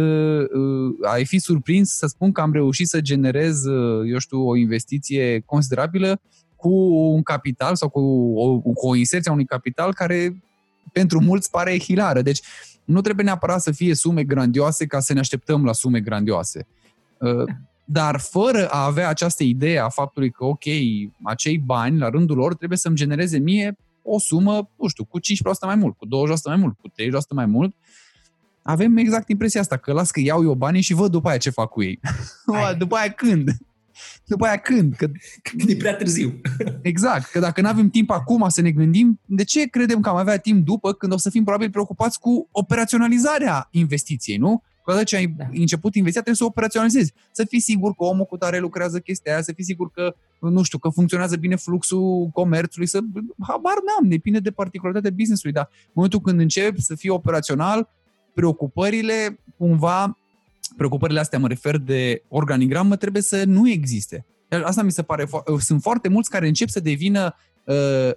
ai fi surprins să spun că am reușit să generez, eu știu, o investiție considerabilă cu un capital sau cu o, cu o inserție a unui capital care pentru mulți pare hilară. Deci nu trebuie neapărat să fie sume grandioase ca să ne așteptăm la sume grandioase. dar fără a avea această idee a faptului că, ok, acei bani, la rândul lor, trebuie să-mi genereze mie o sumă, nu știu, cu cinci la sută mai mult, cu douăzeci la sută mai mult, cu treizeci la sută mai mult, avem exact impresia asta, că las că iau eu banii și văd după aia ce fac cu ei. După aia când? După aia când? Că... Când e prea târziu. Exact, că dacă nu avem timp acum să ne gândim, de ce credem că am avea timp după, când o să fim probabil preocupați cu operaționalizarea investiției, nu? Că odată ce ai da. început investiția, trebuie să o operaționalizezi. Să fii sigur că omul cu tare lucrează chestia aia, să fii sigur că, nu știu, că funcționează bine fluxul comerțului, să... Habar n-am, depinde de particularitatea business-ului, dar în momentul când începi să fii operațional, preocupările, cumva, preocupările astea, mă refer de organigramă, trebuie să nu existe. Asta mi se pare, sunt foarte mulți care încep să devină uh,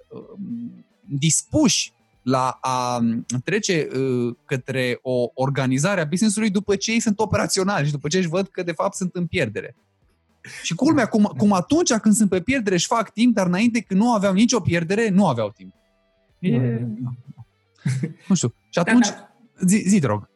dispuși la a trece uh, către o organizare a business-ului după ce ei sunt operaționali și după ce își văd că de fapt sunt în pierdere. Și culmea, cum, cum atunci când sunt pe pierdere își fac timp, dar înainte când nu aveau nicio pierdere, nu aveau timp. E... Nu știu. Și atunci, da, da. zi, zi, te rog.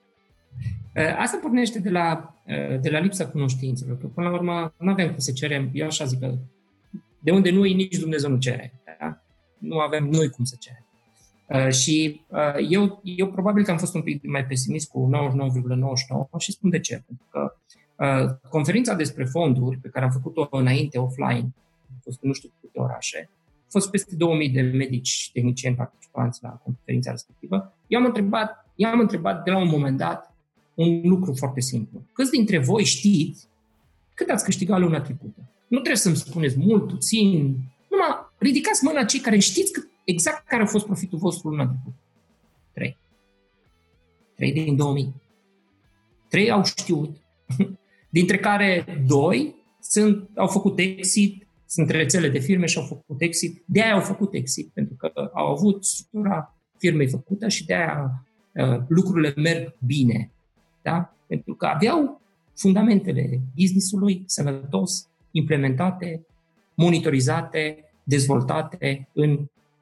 Asta pornește de la, de la lipsa cunoștințelor, că până la urmă nu avem cum să cerem, eu așa zic că de unde nu e, nici Dumnezeu nu cere. Da? Nu avem noi cum să cerem. Uh, și uh, eu, eu probabil că am fost un pic mai pesimist cu nouăzeci și nouă virgulă nouăzeci și nouă și spun de ce. Pentru că uh, conferința despre fonduri pe care am făcut-o înainte, offline, am fost nu știu câte orașe, au fost peste două mii de medici, tehnicieni participanți la conferința respectivă. Eu am întrebat, eu am întrebat de la un moment dat un lucru foarte simplu. Câți dintre voi știți cât ați câștigat luna trecută? Nu trebuie să-mi spuneți mult, puțin, numai ridicați mâna cei care știți cât, exact care a fost profitul vostru luna trecută. Trei. Trei din două mii. Trei au știut, dintre care doi sunt, au făcut exit, sunt rețele de firme și au făcut exit. De aia au făcut exit, pentru că au avut structura firmei făcută și de aia uh, lucrurile merg bine. Da? Pentru că aveau fundamentele business-ului sănătos, implementate, monitorizate, dezvoltate în,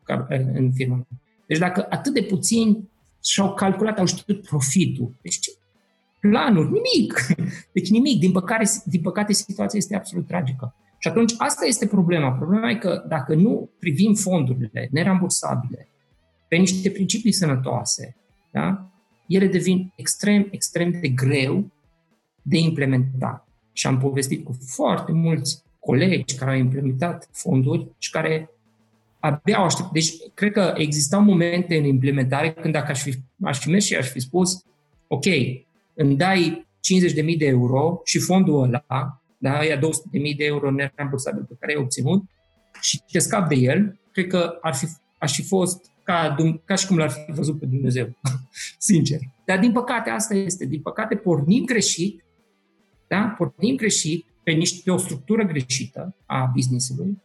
în firmă. Deci dacă atât de puțin și-au calculat, au știut profitul, deci planuri, nimic. Deci nimic. Din păcate, din păcate situația este absolut tragică. Și atunci asta este problema. Problema e că dacă nu privim fondurile nerambursabile pe niște principii sănătoase, da? Ele devin extrem, extrem de greu de implementat. Și am povestit cu foarte mulți colegi care au implementat fonduri și care abia au aștept. Deci, cred că existau momente în implementare când dacă aș fi, aș fi mers și aș fi spus ok, îmi dai cincizeci de mii de euro și fondul ăla, da, aia două sute de mii de euro nerambursabil pe care ai obținut și te scap de el, cred că ar fi, aș fi fost ca, ca și cum l-ar fi văzut pe Dumnezeu. Sincer. Dar din păcate asta este. Din păcate pornim greșit, da? Pornim greșit pe, niște, pe o structură greșită a business-ului.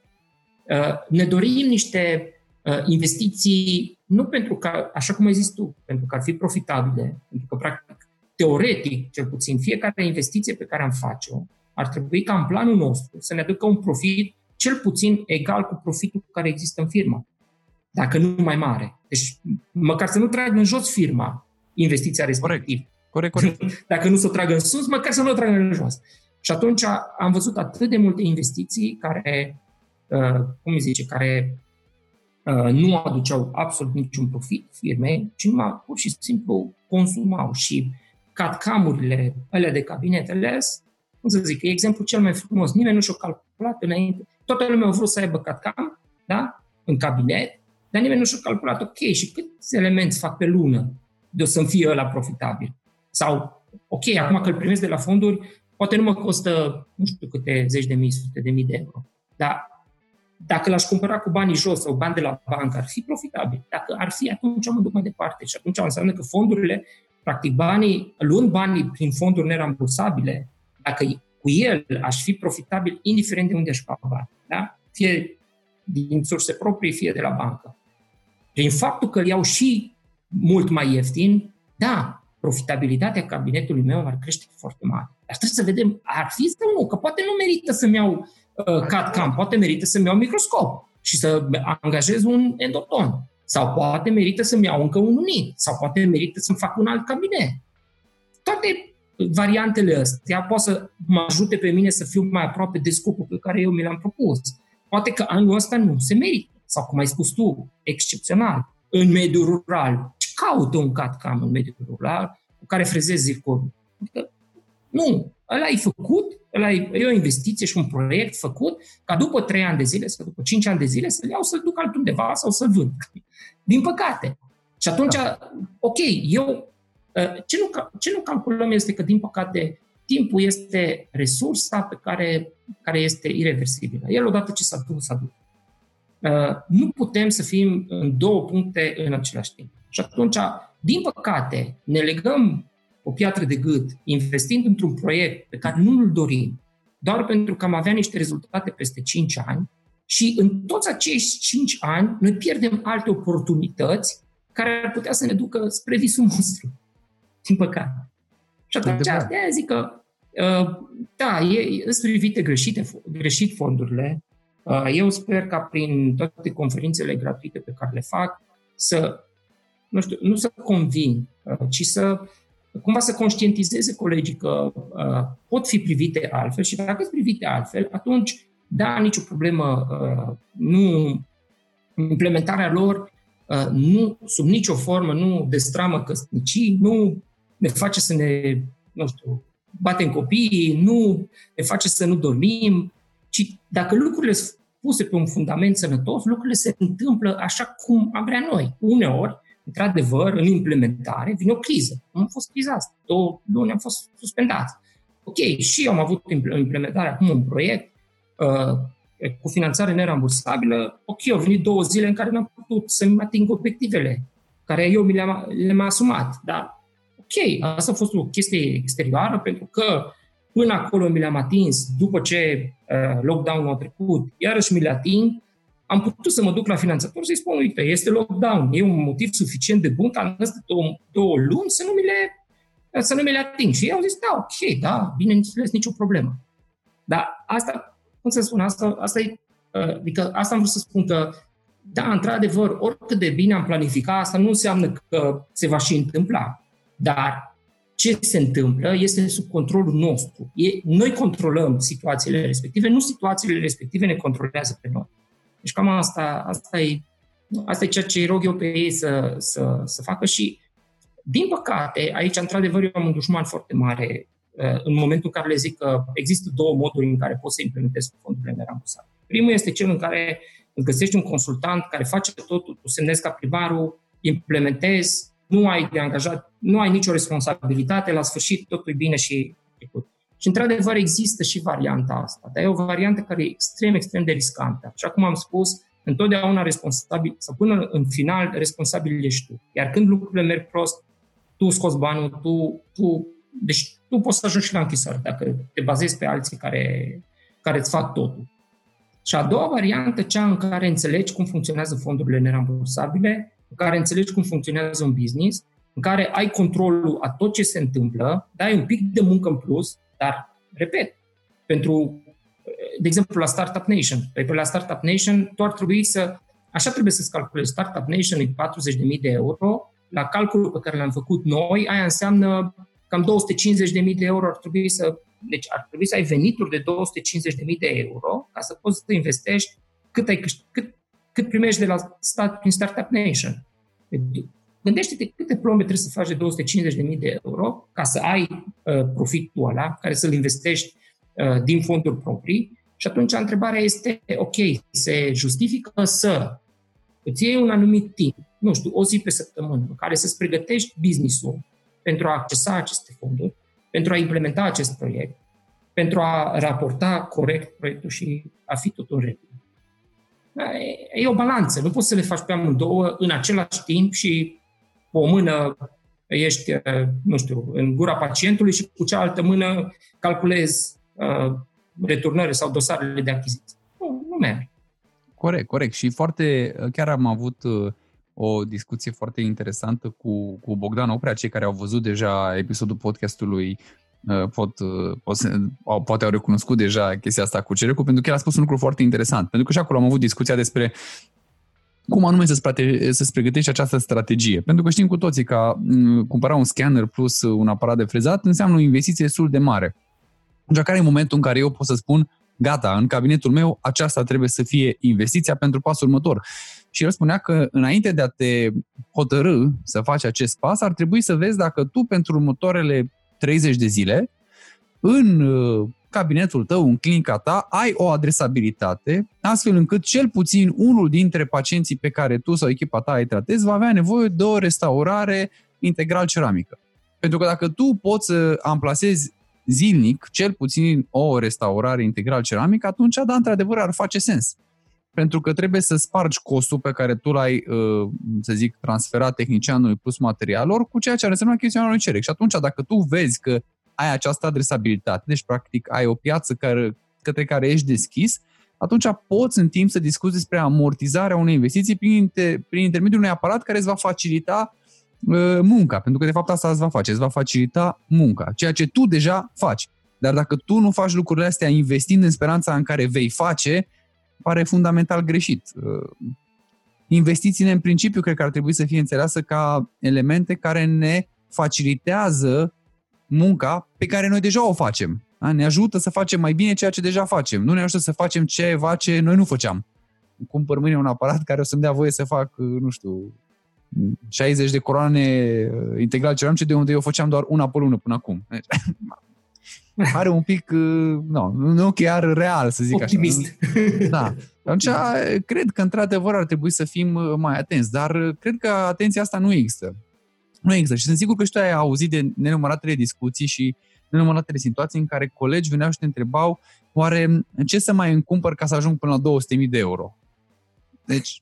Ne dorim niște investiții, nu pentru că, așa cum ai zis tu, pentru că ar fi profitabile, pentru că, practic, teoretic, cel puțin, fiecare investiție pe care am face-o ar trebui ca în planul nostru să ne aducă un profit cel puțin egal cu profitul care există în firmă, dacă nu mai mare. Deci, măcar să nu tragă în jos firma investiția respectivă. Corect, corect, corect. Dacă nu să o tragă în sus, măcar să nu o tragă în jos. Și atunci am văzut atât de multe investiții care, uh, cum îi zice, care uh, nu aduceau absolut niciun profit firmei, ci numai pur și simplu consumau. Și catcamurile alea de cabinetele, cum să zic, e exemplu cel mai frumos. Nimeni nu și-a calculat înainte. Toată lumea a vrut să aibă catcam, da? În cabinet, dar nimeni nu și-a calculat, ok, și câți elemente fac pe lună de o să-mi fie ăla profitabil? Sau, ok, acum că îl primesc de la fonduri, poate nu mă costă, nu știu câte zeci de mii, sute de mii de euro. Dar dacă l-aș cumpăra cu banii jos sau bani de la bancă, ar fi profitabil. Dacă ar fi, atunci mă duc mai departe. Și atunci înseamnă că fondurile, practic banii, luând banii prin fonduri nerambursabile, dacă cu el aș fi profitabil, indiferent de unde aș lua bani. Da? Fie din surse proprii, fie de la bancă. Prin faptul că îl iau și mult mai ieftin, da, profitabilitatea cabinetului meu ar crește foarte mare. Dar trebuie să vedem, ar fi sau nu, că poate nu merită să-mi iau uh, C A D-C A M, poate merită să-mi iau microscop și să angajez un endoton. Sau poate merită să-mi iau încă un unit. Sau poate merită să-mi fac un alt cabinet. Toate variantele astea poate să mă ajute pe mine să fiu mai aproape de scopul pe care eu mi l-am propus. Poate că anul ăsta nu se merită, sau cum ai spus tu, excepțional, în mediul rural. Ce caută un cat-cam în mediul rural cu care frezezi zirconii? Adică, nu, ăla e făcut, ăla e o investiție și un proiect făcut ca după trei ani de zile sau după cinci ani de zile să-l iau, să-l duc altundeva sau să-l vând. Din păcate. Și atunci, ok, eu, ce nu, ce nu calculăm este că, din păcate, timpul este resursa pe care, care este ireversibilă. El, odată ce s-a dus, s-a dus. Nu putem să fim în două puncte în același timp. Și atunci, din păcate, ne legăm o piatră de gât, investind într-un proiect pe care nu îl dorim, doar pentru că am avea niște rezultate peste cinci ani și în toți acești cinci ani noi pierdem alte oportunități care ar putea să ne ducă spre visul nostru. Din păcate. Și atunci, de-aia zic că, da, e, sunt privite greșite, greșit fondurile. Eu sper ca prin toate conferințele gratuite pe care le fac să, nu știu, nu să conving, ci să cumva să conștientizeze colegii că uh, pot fi privite altfel și dacă sunt privite altfel, atunci, da, nicio problemă, uh, nu, implementarea lor uh, nu, sub nicio formă, nu destramă căsnicii, nu ne face să ne, nu știu, batem copiii, nu ne face să nu dormim, ci dacă lucrurile sunt puse pe un fundament sănătos, lucrurile se întâmplă așa cum am vrea noi. Uneori, într-adevăr, în implementare, vine o criză. Nu a fost criza asta. Două luni am fost suspendați. Ok, și am avut implementarea acum un proiect uh, cu finanțare nerambursabilă. Ok, au venit două zile în care n-am putut să-mi ating obiectivele, care eu mi le-am, le-am asumat. Dar, ok, asta a fost o chestie exterioară, pentru că până acolo mi le-am atins, după ce uh, lockdown-ul a trecut, iarăși mi le ating, am putut să mă duc la finanțator și să-i spun, uite, este lockdown, e un motiv suficient de bun ca în astea două, două luni să nu mi le, să nu mi le ating. Și ei au zis, da, ok, da, bineînțeles, nicio problemă. Dar asta, cum să spun, asta, asta e, adică asta am vrut să spun că, da, într-adevăr, oricât de bine am planificat, asta nu înseamnă că se va și întâmpla. Dar ce se întâmplă este sub controlul nostru. E, noi controlăm situațiile respective, nu situațiile respective ne controlează pe noi. Deci cam asta, asta, e, asta e ceea ce îi rog eu pe ei să, să, să facă și, din păcate, aici, într-adevăr, eu am un dușman foarte mare în momentul în care le zic că există două moduri în care poți să implementezi fondurile nerambursabile. Primul este cel în care îți găsești un consultant care face totul, tu semnezi ca primarul, implementezi, nu ai de angajat, nu ai nicio responsabilitate, la sfârșit totul e bine și trecut. Și, într-adevăr, există și varianta asta, dar e o variantă care e extrem, extrem de riscantă. Așa cum am spus, întotdeauna responsabil, sau până în final, responsabil ești tu. Iar când lucrurile merg prost, tu scoți banul, tu, tu, deci tu poți să ajungi și la închisoare dacă te bazezi pe alții care, care îți fac totul. Și a doua variantă, cea în care înțelegi cum funcționează fondurile nerambursabile, în care înțelegi cum funcționează un business, în care ai controlul a tot ce se întâmplă, dai un pic de muncă în plus, dar, repet, pentru, de exemplu, la Startup Nation, pe la Startup Nation, tu ar trebui să, așa trebuie să-ți calculezi, Startup Nation e patruzeci de mii de euro, la calculul pe care l-am făcut noi, aia înseamnă cam două sute cincizeci de mii de euro ar trebui să, deci ar trebui să ai venituri de două sute cincizeci de mii de euro ca să poți să investești cât, ai, cât, cât primești de la stat prin Startup Nation. Gândește-te câte plombe trebuie să faci de două sute cincizeci de mii de euro ca să ai uh, profitul ăla, care să-l investești uh, din fonduri proprii. Și atunci întrebarea este, ok, se justifică să îți iei un anumit timp, nu știu, o zi pe săptămână, în care să-ți pregătești business-ul pentru a accesa aceste fonduri, pentru a implementa acest proiect, pentru a raporta corect proiectul și a fi tot în regulă. E o balanță, nu poți să le faci pe amândouă în același timp și cu o mână ești, nu știu, în gura pacientului și cu cealaltă mână calculezi uh, returnări sau dosarele de achiziție. Nu, nu merge. Corect, corect. Și foarte, chiar am avut o discuție foarte interesantă cu, cu Bogdan Oprea, cei care au văzut deja episodul podcastului pot, pot, poate au recunoscut deja chestia asta cu Cerecu, pentru că el a spus un lucru foarte interesant. Pentru că și acolo am avut discuția despre cum anume să-ți, prate, să-ți pregătești această strategie. Pentru că știm cu toții că cumpăra un scanner plus un aparat de frezat înseamnă o investiție destul de mare. Deci care e momentul în care eu pot să spun gata, în cabinetul meu aceasta trebuie să fie investiția pentru pasul următor. Și el spunea că înainte de a te hotărâ să faci acest pas, ar trebui să vezi dacă tu pentru următoarele treizeci de zile în cabinetul tău, în clinica ta, ai o adresabilitate, astfel încât cel puțin unul dintre pacienții pe care tu sau echipa ta îi tratezi va avea nevoie de o restaurare integral ceramică. Pentru că dacă tu poți să amplasezi zilnic cel puțin o restaurare integral ceramică, atunci, da, într-adevăr, ar face sens. Pentru că trebuie să spargi costul pe care tu l-ai, să zic, transferat tehnicianului plus materialor cu ceea ce ar însemna chestionarul cerec. Și atunci, dacă tu vezi că ai această adresabilitate, deci practic ai o piață care, către care ești deschis, atunci poți în timp să discuți despre amortizarea unei investiții prin, inter, prin intermediul unui aparat care îți va facilita uh, munca, pentru că de fapt asta îți va face, îți va facilita munca, ceea ce tu deja faci. Dar dacă tu nu faci lucrurile astea investind în speranța în care vei face, pare fundamental greșit. Uh, investițiile în principiu cred că ar trebui să fie înțeleasă ca elemente care ne facilitează munca pe care noi deja o facem. Da? Ne ajută să facem mai bine ceea ce deja facem. Nu ne ajută să facem ceva ce noi nu făceam. Cumpăr mâine un aparat care o să-mi dea voie să fac, nu știu, șaizeci de coroane integral ceramice, de unde eu făceam doar una pe lună până acum. Are un pic, nu, nu chiar real, să zic optimist. Așa. Da. Atunci, cred că într-adevăr ar trebui să fim mai atenți, dar cred că atenția asta nu există. Nu există. Și sunt sigur că și tu ai auzit de nenumăratele discuții și nenumăratele situații în care colegi veneau și te întrebau oare ce să mai îmi cumpăr ca să ajung până la două sute de mii de euro? Deci,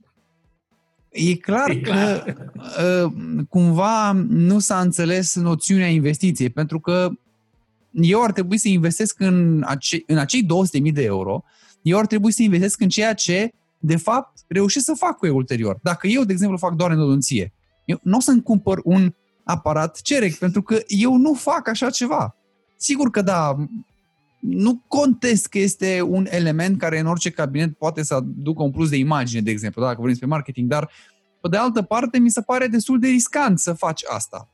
e clar e că clar. Cumva nu s-a înțeles noțiunea investiției, pentru că eu ar trebui să investesc în, ace- în acei două sute de mii de euro, eu ar trebui să investesc în ceea ce, de fapt, reușesc să fac cu eu ulterior. Dacă eu, de exemplu, fac doar endodonție, eu nu o să-mi cumpăr un aparat cerec, pentru că eu nu fac așa ceva. Sigur că da, nu contest că este un element care în orice cabinet poate să aducă un plus de imagine, de exemplu, dacă vorbim despre marketing, dar pe de altă parte mi se pare destul de riscant să faci asta.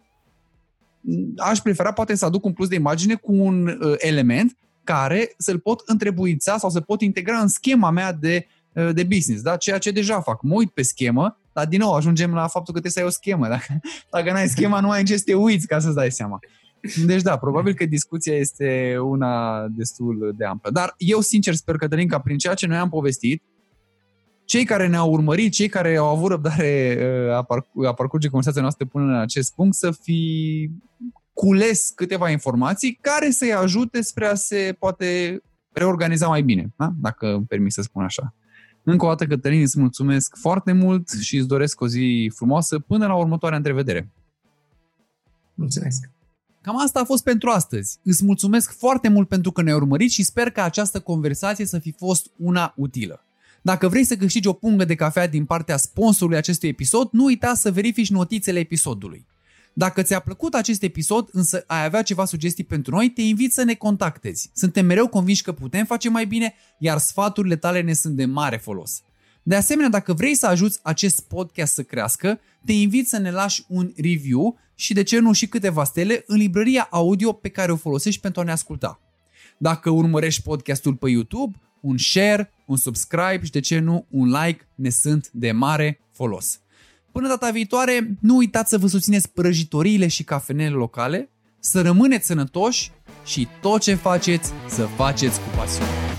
Aș prefera poate să aduc un plus de imagine cu un uh, element care să-l pot întrebuința sau să pot integra în schema mea de, uh, de business, da? Ceea ce deja fac. Mă uit pe schemă, dar din nou ajungem la faptul că trebuie să ai o schemă. Dacă, dacă n-ai schema, nu ai în ce să te uiți ca să-ți dai seama. Deci da, probabil că discuția este una destul de amplă. Dar eu sincer sper, Cătălin, că prin ceea ce noi am povestit, cei care ne-au urmărit, cei care au avut răbdare a, parcur- a parcurge conversația noastră până în acest punct, să fi cules câteva informații care să-i ajute spre a se poate reorganiza mai bine, da? Dacă îmi permis să spun așa. Încă o dată, Cătălin, îți mulțumesc foarte mult și îți doresc o zi frumoasă până la următoarea întrevedere. Mulțumesc! Cam asta a fost pentru astăzi. Îți mulțumesc foarte mult pentru că ne-ai urmărit și sper că această conversație să fi fost una utilă. Dacă vrei să câștigi o pungă de cafea din partea sponsorului acestui episod, nu uita să verifici notițele episodului. Dacă ți-a plăcut acest episod, însă ai avea ceva sugestii pentru noi, te invit să ne contactezi. Suntem mereu convinși că putem face mai bine, iar sfaturile tale ne sunt de mare folos. De asemenea, dacă vrei să ajuți acest podcast să crească, te invit să ne lași un review și, de ce nu, și câteva stele în librăria audio pe care o folosești pentru a ne asculta. Dacă urmărești podcastul pe YouTube, un share, un subscribe și, de ce nu, un like ne sunt de mare folos. Până data viitoare, nu uitați să vă susțineți prăjitoriile și cafenele locale, să rămâneți sănătoși și tot ce faceți, să faceți cu pasiune.